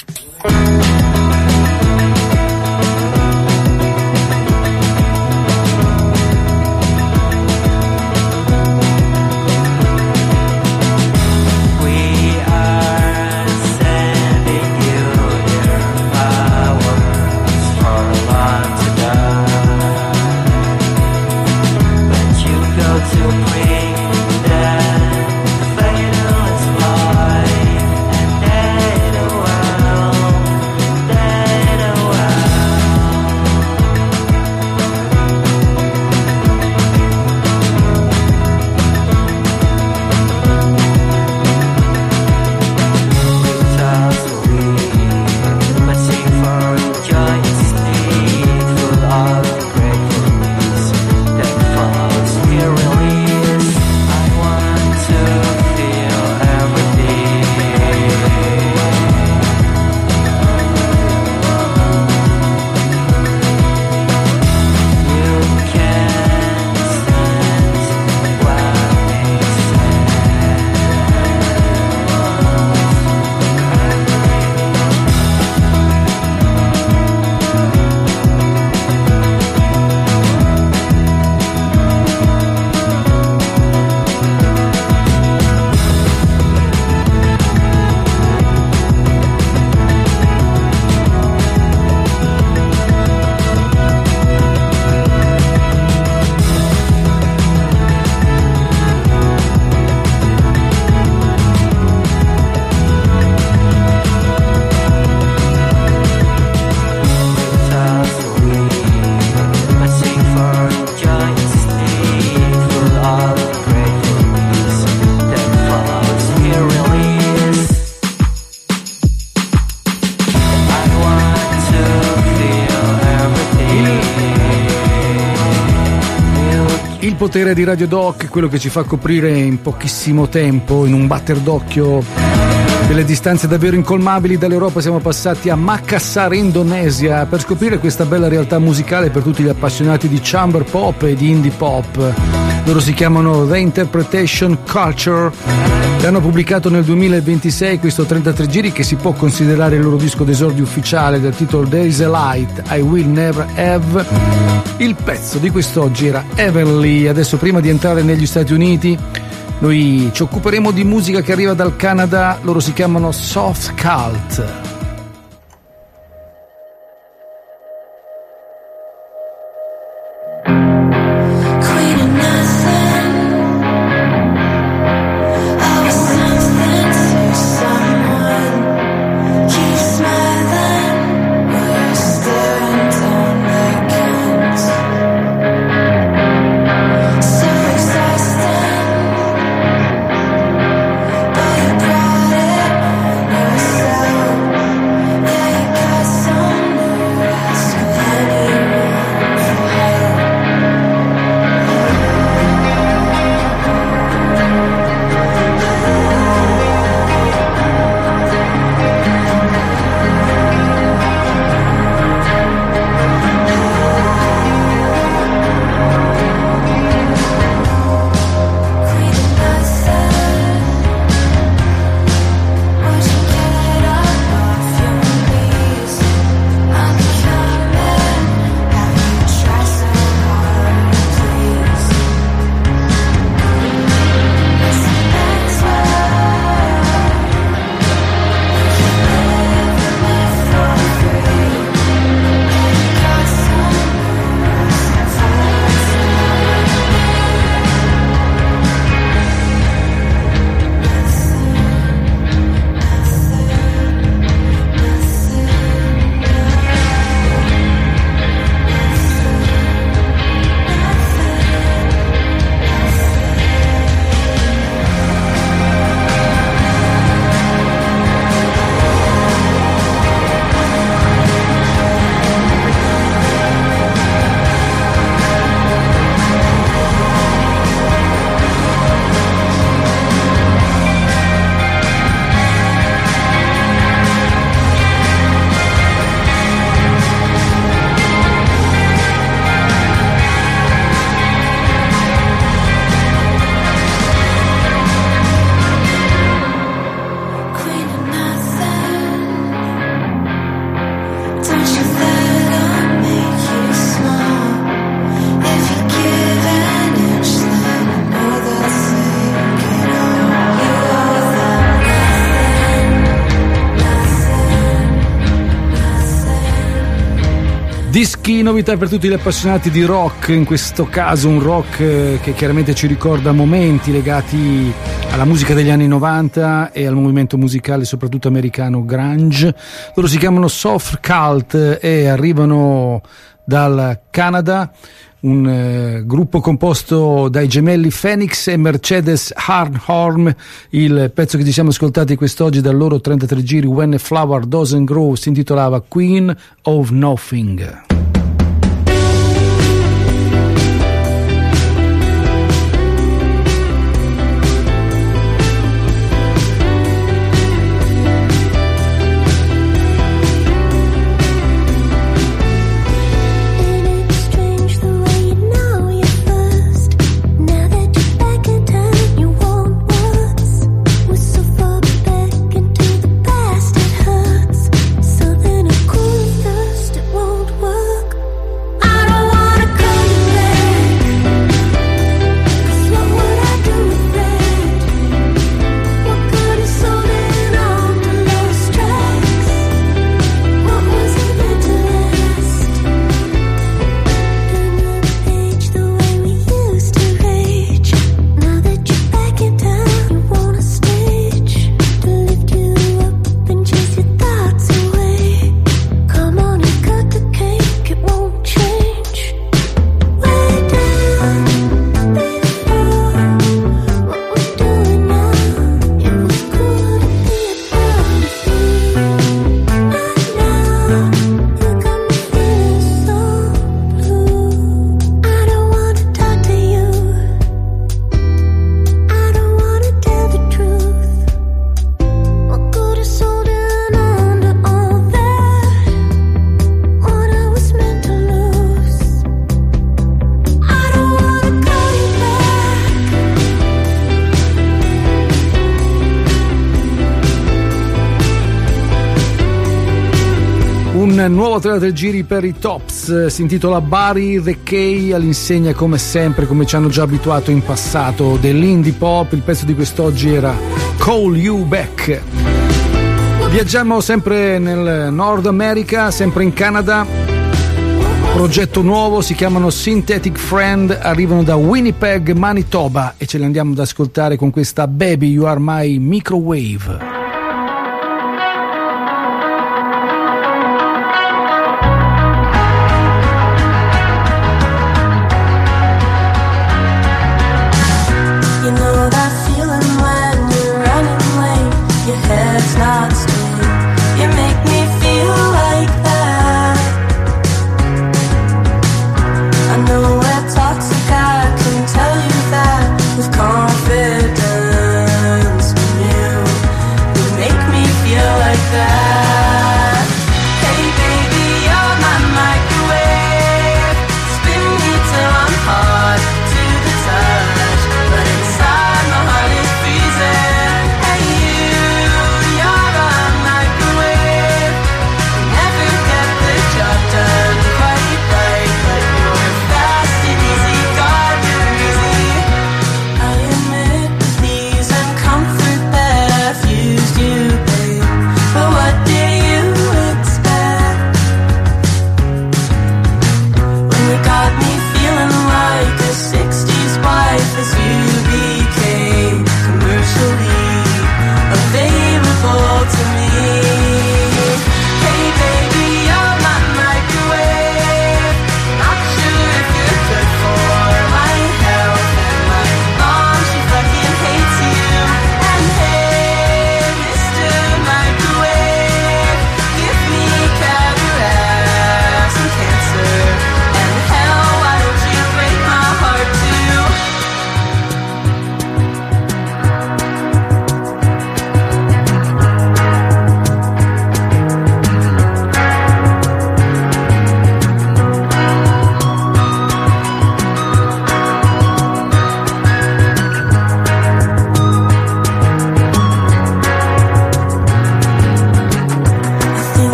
Il potere di Radio Doc è quello che ci fa coprire in pochissimo tempo, in un batter d'occhio, delle distanze davvero incolmabili. Dall'Europa siamo passati a Makassar, Indonesia, per scoprire questa bella realtà musicale per tutti gli appassionati di chamber pop e di indie pop. Loro si chiamano The Interpretation Culture e hanno pubblicato nel 2026 questo 33 giri che si può considerare il loro disco d'esordio ufficiale, dal titolo There is a Light I Will Never Have. Il pezzo di quest'oggi era Heavenly. Adesso, prima di entrare negli Stati Uniti, noi ci occuperemo di musica che arriva dal Canada. Loro si chiamano Soft Cult. But you brought it on yourself. Dischi, novità per tutti gli appassionati di rock, in questo caso un rock che chiaramente ci ricorda momenti legati alla musica degli anni 90 e al movimento musicale soprattutto americano grunge. Loro si chiamano Soft Cult e arrivano dal Canada, un gruppo composto dai gemelli Phoenix e Mercedes Harnhorn. Il pezzo che ci siamo ascoltati quest'oggi dal loro 33 giri When a Flower Doesn't Grow si intitolava Queen of Nothing. Nuovo 33 giri per i Tops, si intitola Barry the Kay, all'insegna come sempre, come ci hanno già abituato in passato, dell'indie pop. Il pezzo di quest'oggi era Call You Back. Viaggiamo sempre nel Nord America, sempre in Canada. Progetto nuovo, si chiamano Synthetic Friend, arrivano da Winnipeg, Manitoba, e ce li andiamo ad ascoltare con questa Baby You Are My Microwave. Confidence when you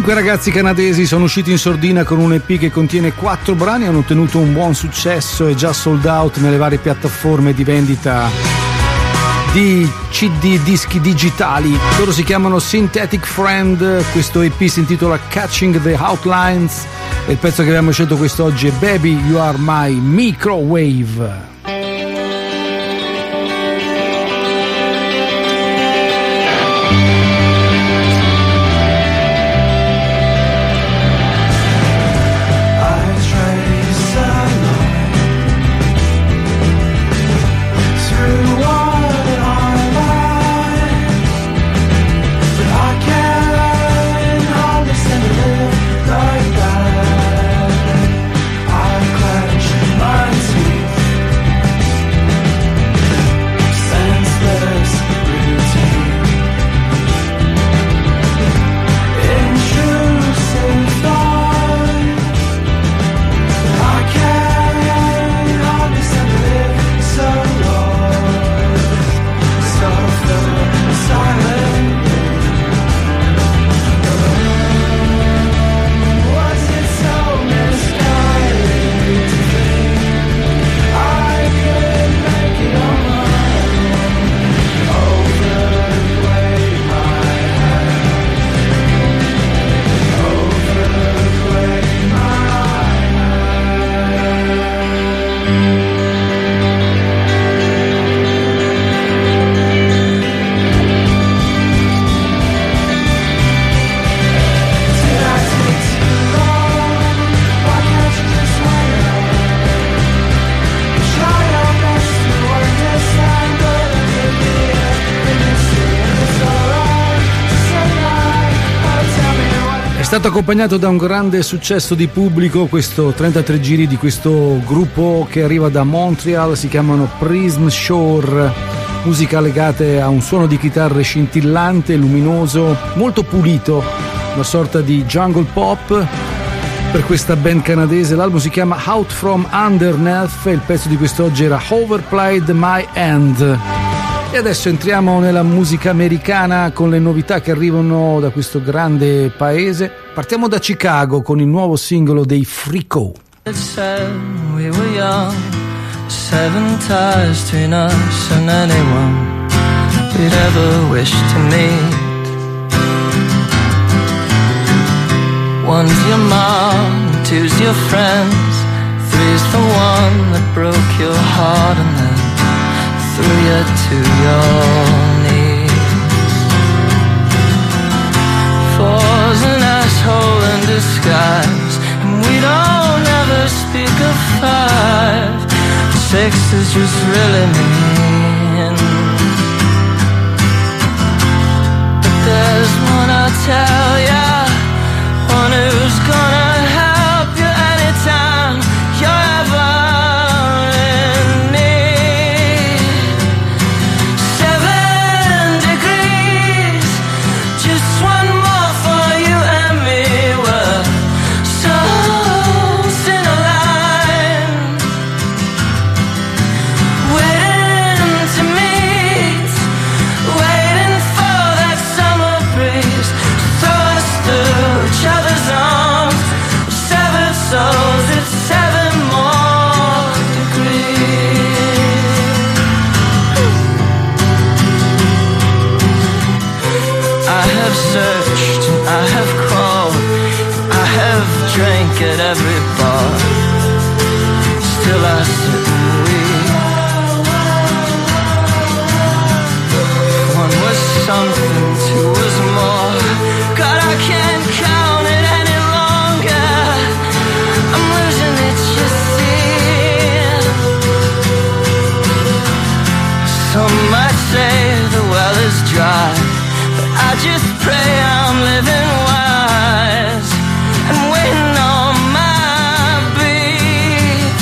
5 ragazzi canadesi sono usciti in sordina con un EP che contiene 4 brani, hanno ottenuto un buon successo e già sold out nelle varie piattaforme di vendita di CD, dischi digitali. Loro si chiamano Synthetic Friend, questo EP si intitola Catching the Outlines e il pezzo che abbiamo scelto quest'oggi è Baby You Are My Microwave. È stato accompagnato da un grande successo di pubblico questo 33 giri di questo gruppo che arriva da Montreal, si chiamano Prism Shore, musica legata a un suono di chitarre scintillante, luminoso, molto pulito, una sorta di jungle pop per questa band canadese. L'album si chiama Out From Underneath e il pezzo di quest'oggi era Overplayed My Hand. E adesso entriamo nella musica americana con le novità che arrivano da questo grande paese. Partiamo da Chicago con il nuovo singolo dei Frico. It said we were young, 7 ties between us and anyone we'd ever wish to meet. One's your mom, 2's your friends, 3's the one that broke your heart and then threw you to your knees. 4's an asshole in disguise, and we don't ever speak of 5. 6 is just really mean. But there's one I'll tell ya, one who's gonna help you anytime you're ever in need. 7 degrees, just one more for you and me. We're souls in a line, waiting to meet, waiting for that summer breeze to throw us through each other's arms. 7 souls, it's 7 more degrees. I have searched and I have crawled, I have drank at every bar. Still I sit and weep. One was something, 2 was more. God, I can't count it any longer. I'm losing it, you see. Some might say the well is dry, but I just pray I'm living wise and waiting on my beat.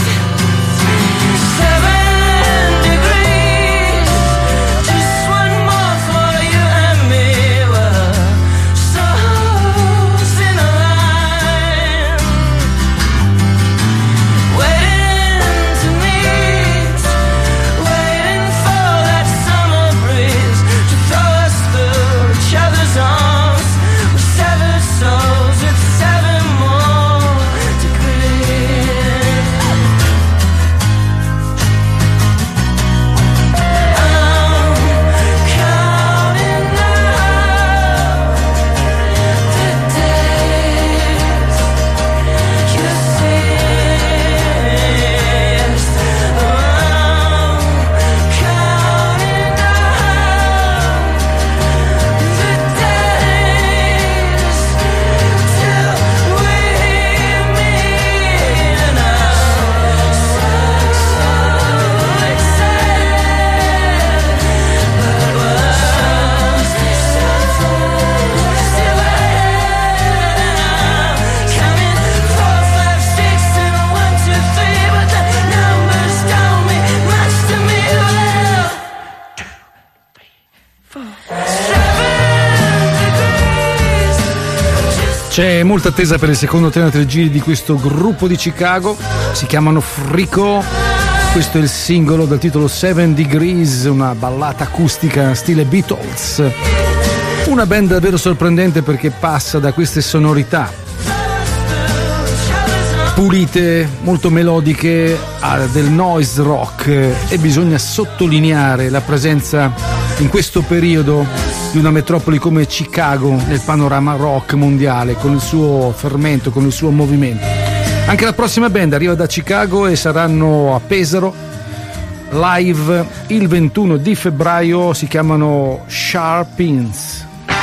7 degrees, just one more for you and me. We're souls in a line, waiting to meet, waiting for that summer breeze to throw us through each other's arms. We're 7 C'è molta attesa per il secondo 33 giri di questo gruppo di Chicago, si chiamano Frico, questo è il singolo dal titolo 7 Degrees, una ballata acustica stile Beatles, una band davvero sorprendente perché passa da queste sonorità pulite, molto melodiche, a del noise rock, e bisogna sottolineare la presenza in questo periodo di una metropoli come Chicago nel panorama rock mondiale, con il suo fermento, con il suo movimento. Anche la prossima band arriva da Chicago e saranno a Pesaro live il 21 di febbraio, si chiamano Sharpins.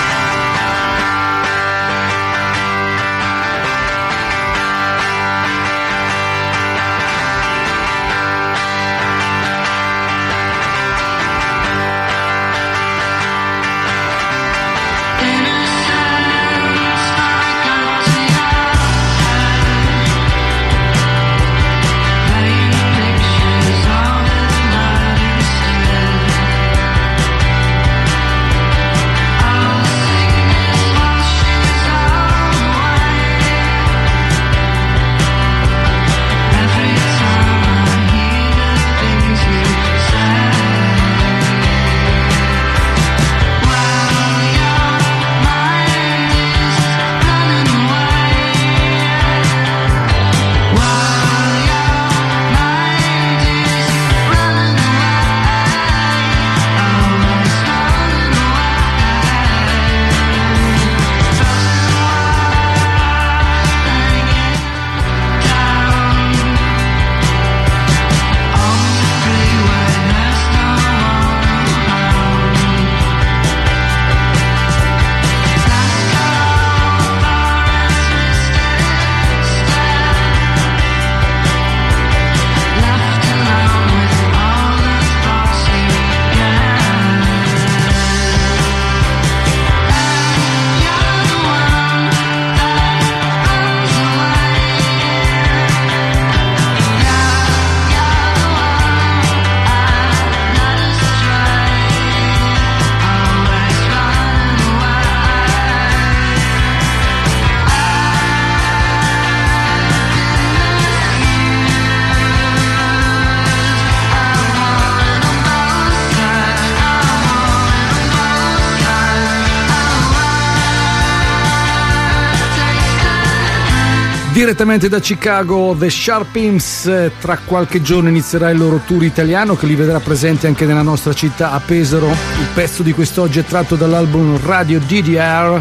Direttamente da Chicago, The Sharpins, tra qualche giorno inizierà il loro tour italiano che li vedrà presenti anche nella nostra città, a Pesaro. Il pezzo di quest'oggi è tratto dall'album Radio DDR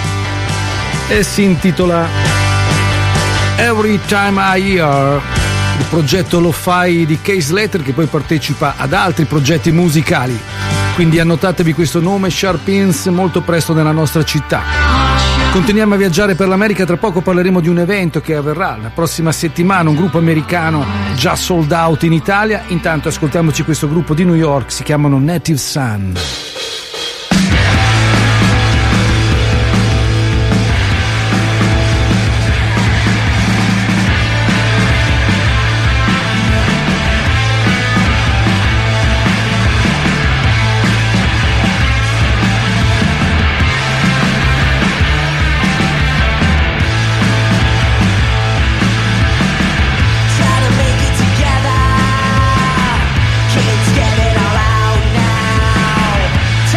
e si intitola Every Time I Hear, il progetto lo-fi di Kay Slater, che poi partecipa ad altri progetti musicali. Quindi annotatevi questo nome, Sharpins, molto presto nella nostra città. Continuiamo a viaggiare per l'America, tra poco parleremo di un evento che avverrà la prossima settimana, un gruppo americano già sold out in Italia. Intanto ascoltiamoci questo gruppo di New York, si chiamano Native Son. Kids get it all out now.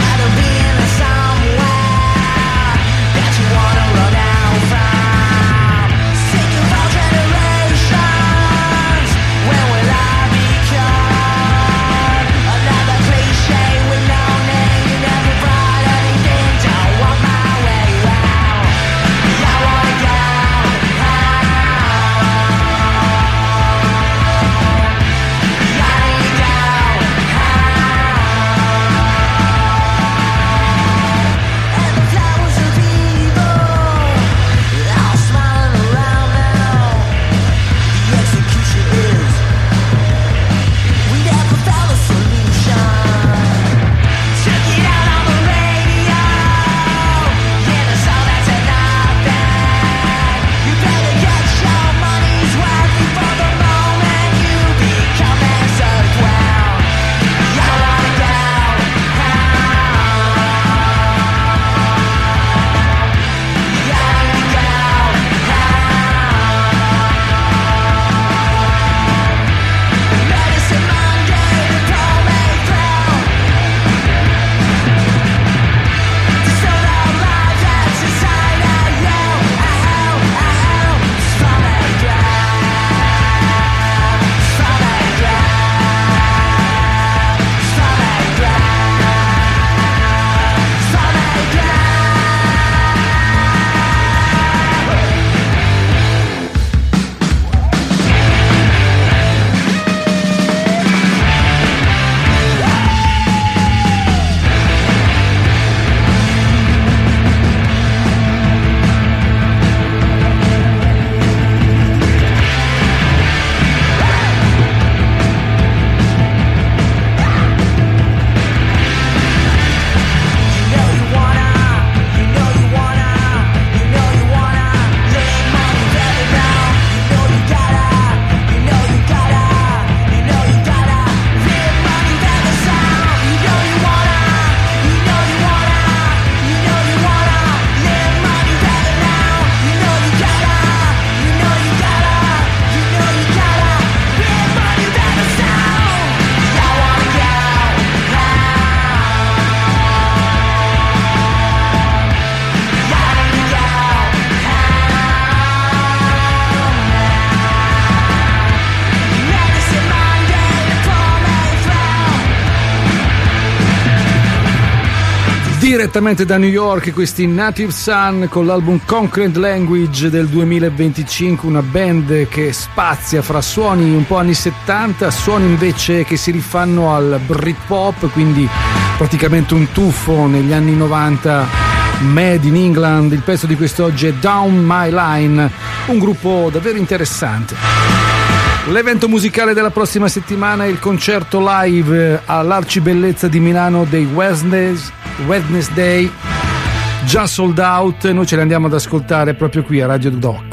Direttamente da New York, questi Native Son con l'album Concrete Language del 2025, una band che spazia fra suoni un po' anni 70, suoni invece che si rifanno al Britpop, quindi praticamente un tuffo negli anni 90, Made in England. Il pezzo di quest'oggi è Down My Line, un gruppo davvero interessante. L'evento musicale della prossima settimana è il concerto live all'Arcibellezza di Milano dei Wednesday, già sold out. Noi ce li andiamo ad ascoltare proprio qui a Radio Doc.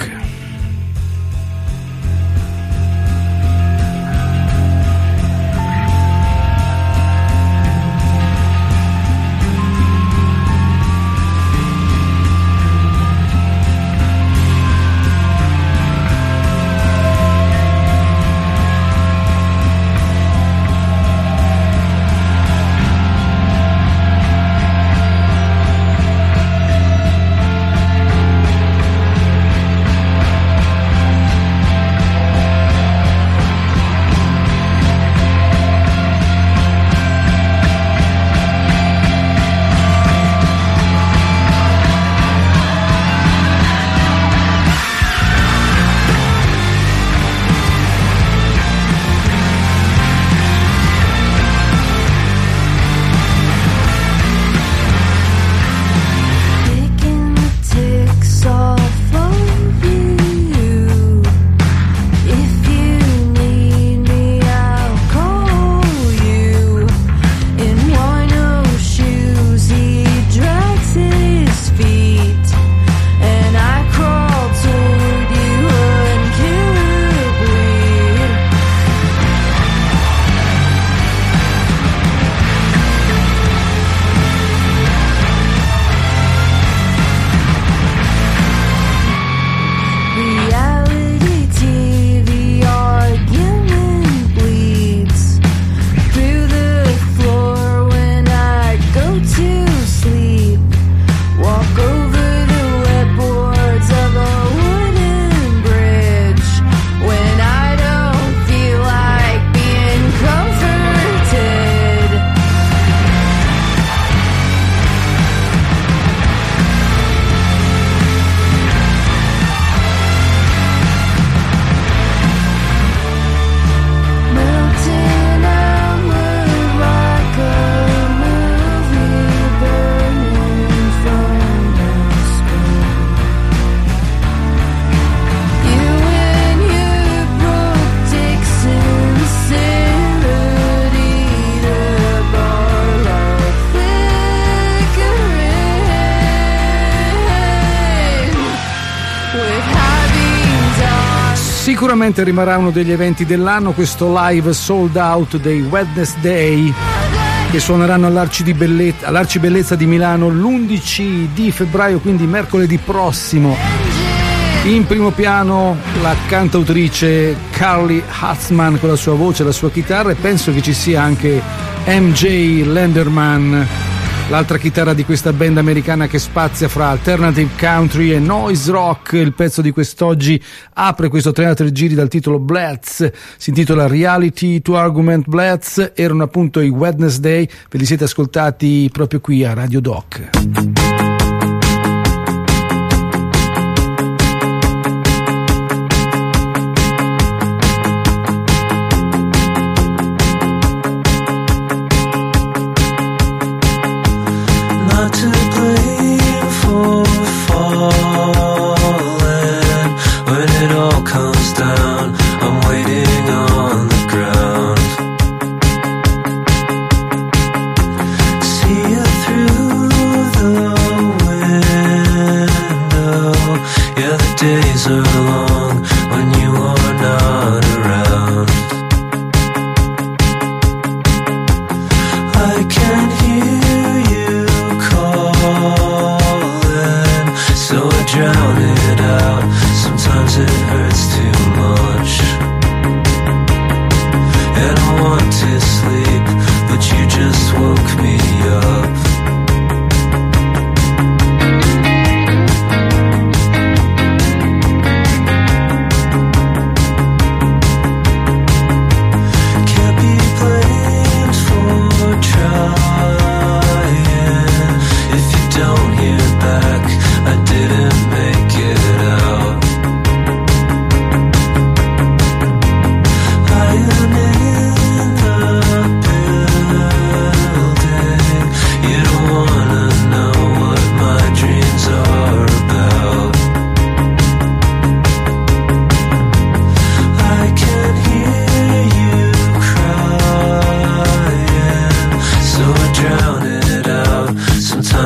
Sicuramente rimarrà uno degli eventi dell'anno questo live sold out dei Wednesday, che suoneranno all'Arcibellezza di Milano l'11 di febbraio, quindi mercoledì prossimo. In primo piano la cantautrice Carly Hatzman con la sua voce e la sua chitarra, e penso che ci sia anche MJ Lenderman, l'altra chitarra di questa band americana che spazia fra alternative country e noise rock. Il pezzo di quest'oggi apre questo 33 giri dal titolo Blitz, si intitola Reality to Argument Blitz. Erano appunto i Wednesday, ve li siete ascoltati proprio qui a Radio Doc.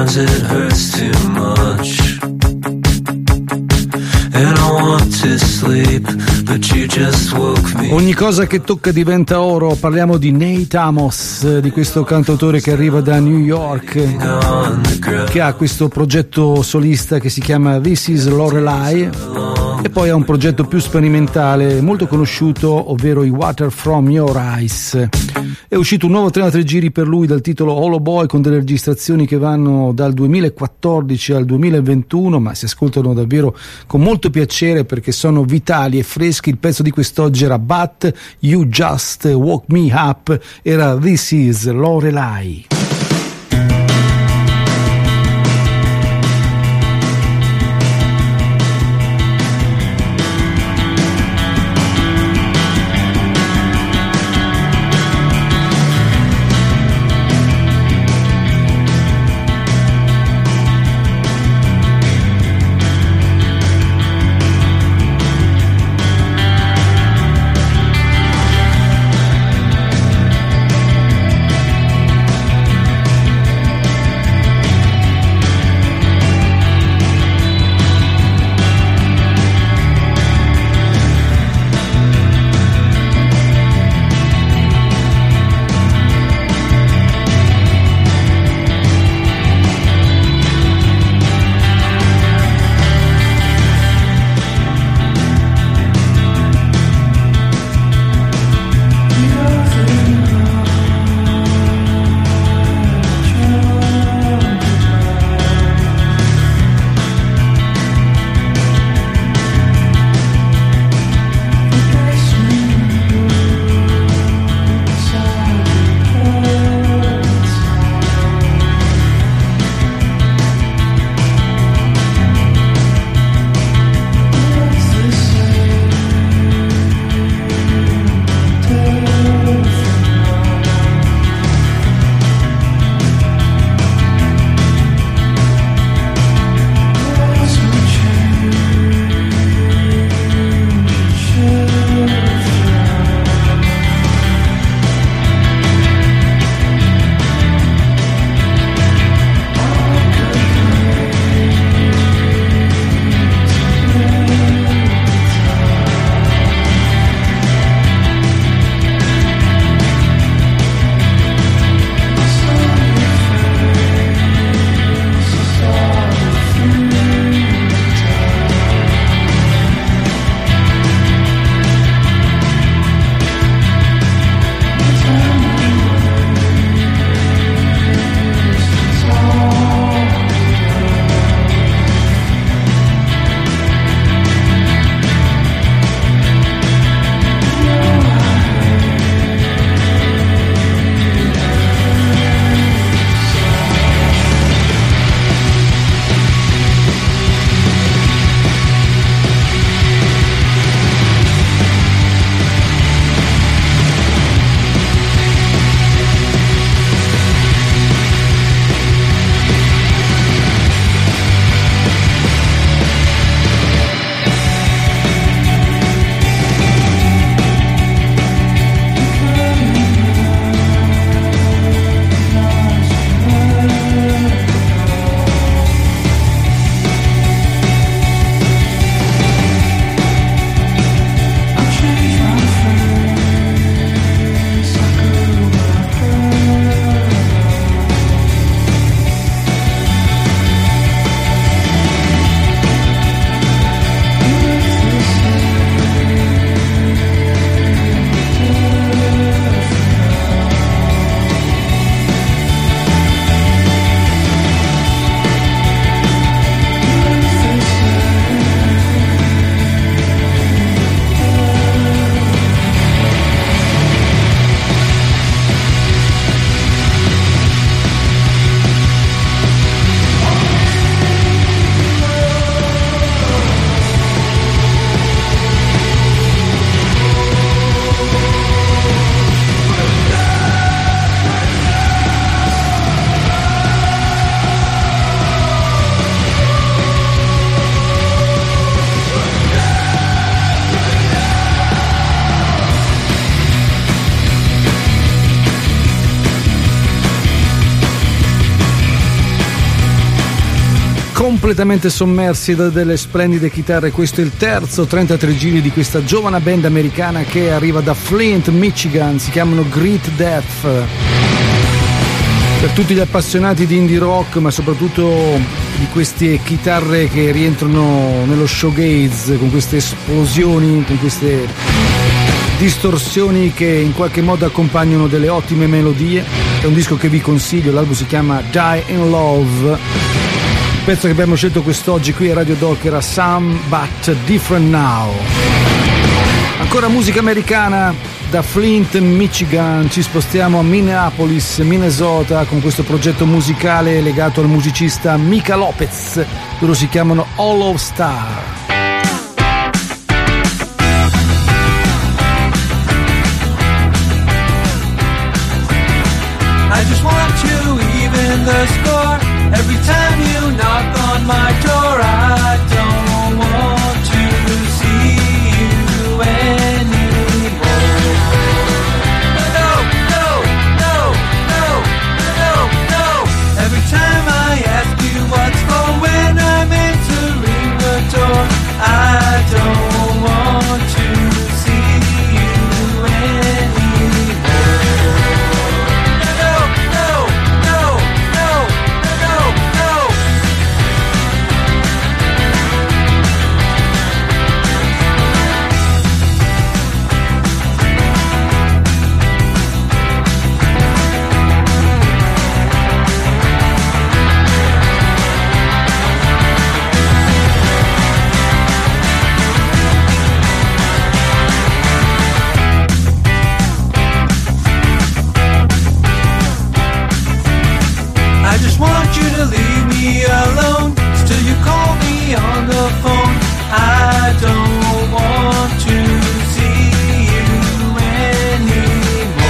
Sometimes it hurts too much, and I want to sleep, but you just woke me. Ogni cosa che tocca diventa oro. Parliamo di Nate Amos, di questo cantautore che arriva da New York, che ha questo progetto solista che si chiama This Is Lorelei, e poi ha un progetto più sperimentale molto conosciuto, ovvero i Water From Your Eyes. È uscito un nuovo 3 giri per lui dal titolo Hollow Boy, con delle registrazioni che vanno dal 2014 al 2021, ma si ascoltano davvero con molto piacere perché sono vitali e freschi. Il pezzo di quest'oggi era But You Just Woke Me Up, era This Is Lorelei. completamente sommersi da delle splendide chitarre. Questo è il terzo 33 giri di questa giovane band americana che arriva da Flint, Michigan. Si chiamano Great Death. Per tutti gli appassionati di indie rock, ma soprattutto di queste chitarre che rientrano nello shoegaze, con queste esplosioni, con queste distorsioni che in qualche modo accompagnano delle ottime melodie. È un disco che vi consiglio, l'album si chiama Die in Love. Il pezzo che abbiamo scelto quest'oggi qui a Radio Doc era Some But Different Now. Ancora musica americana. Da Flint, Michigan ci spostiamo a Minneapolis, Minnesota, con questo progetto musicale legato al musicista Mika Lopez. Loro si chiamano Hollow Star. I just want to even the score. Every time you knock on my door, I don't want to see you anymore. No, no, no, no, no, no. Every time I ask you what's for when I'm entering the door, I don't want to see you anymore. Leave me alone, still you call me on the phone. I don't want to see you anymore.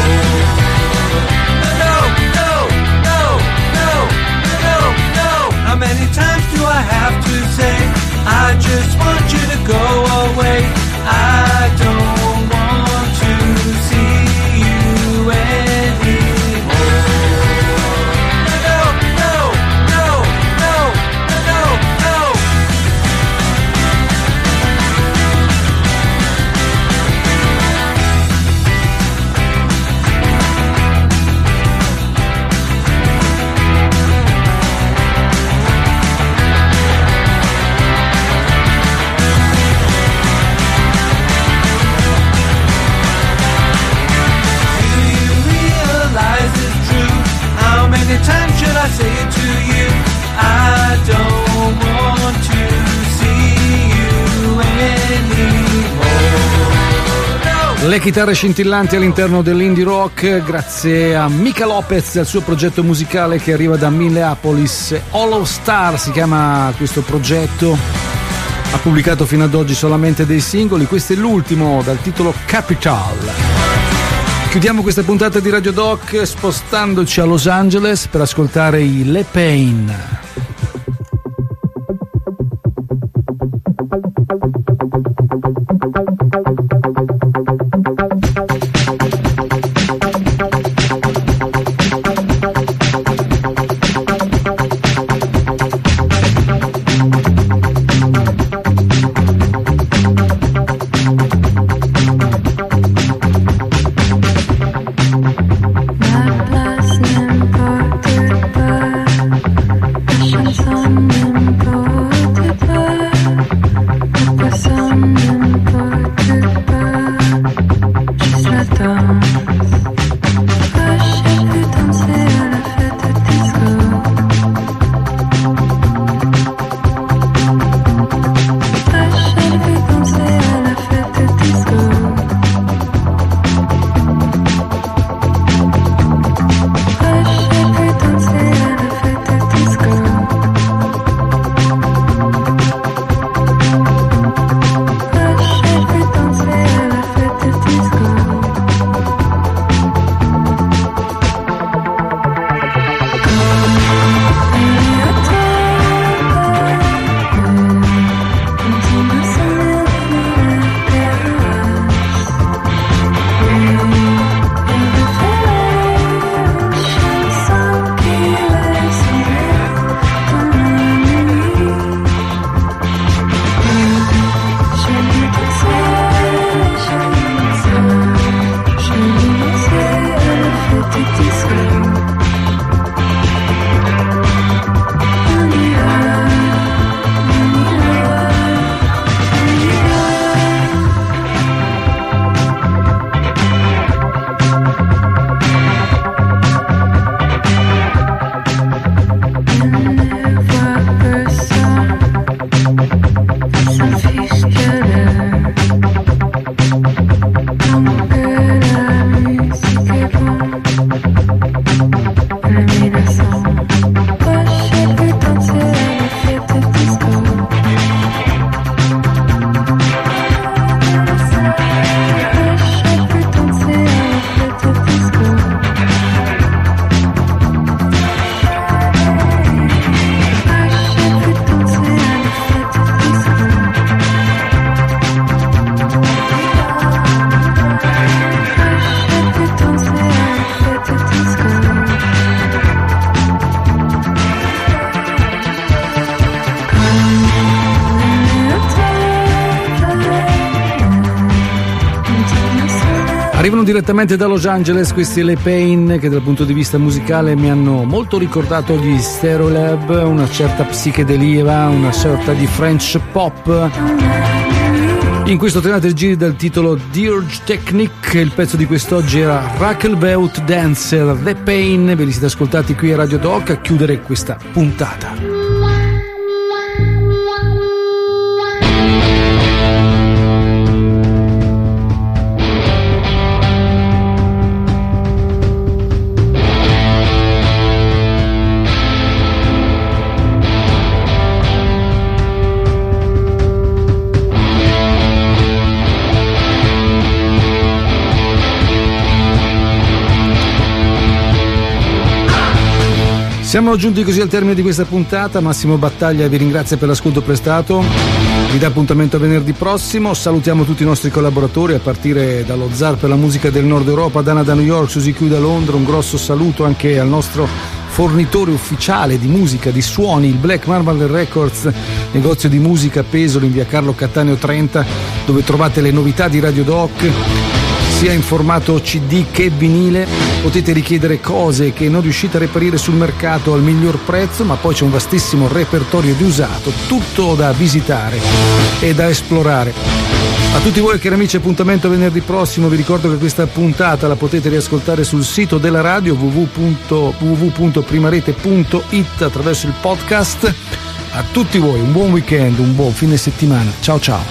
No, no, no, no, no, no. How many times do I have to say I just want you to go away? I don't want to see you anymore. Time should I say it to you? I don't want to see you anymore. No. Le chitarre scintillanti all'interno dell'indie rock grazie a Mika Lopez e al suo progetto musicale che arriva da Minneapolis. Hollow Star si chiama questo progetto, ha pubblicato fino ad oggi solamente dei singoli, questo è l'ultimo dal titolo Capital. Chiudiamo questa puntata di Radio Doc spostandoci a Los Angeles per ascoltare i Le Pain. My last name, Parker, Arrivano direttamente da Los Angeles questi Le Pain, che dal punto di vista musicale mi hanno molto ricordato gli Stereolab, una certa psichedelia, una sorta di French pop. In questo Tenate Giri dal titolo Dirge Technique, il pezzo di quest'oggi era Rackelbeut Dancer, The Pain, ve li siete ascoltati qui a Radio Doc a chiudere questa puntata. Siamo giunti così al termine di questa puntata. Massimo Battaglia vi ringrazia per l'ascolto prestato, vi dà appuntamento a venerdì prossimo. Salutiamo tutti i nostri collaboratori a partire dallo zar per la musica del Nord Europa, Dana da New York, Suzy Q da Londra. Un grosso saluto anche al nostro fornitore ufficiale di musica, di suoni, il Black Marble Records, negozio di musica Pesolo in via Carlo Cattaneo 30, dove trovate le novità di Radio Doc sia in formato CD che vinile. Potete richiedere cose che non riuscite a reperire sul mercato al miglior prezzo, ma poi c'è un vastissimo repertorio di usato, tutto da visitare e da esplorare. A tutti voi cari amici, appuntamento venerdì prossimo. Vi ricordo che questa puntata la potete riascoltare sul sito della radio www.primarete.it attraverso il podcast. A tutti voi un buon weekend, un buon fine settimana. Ciao ciao.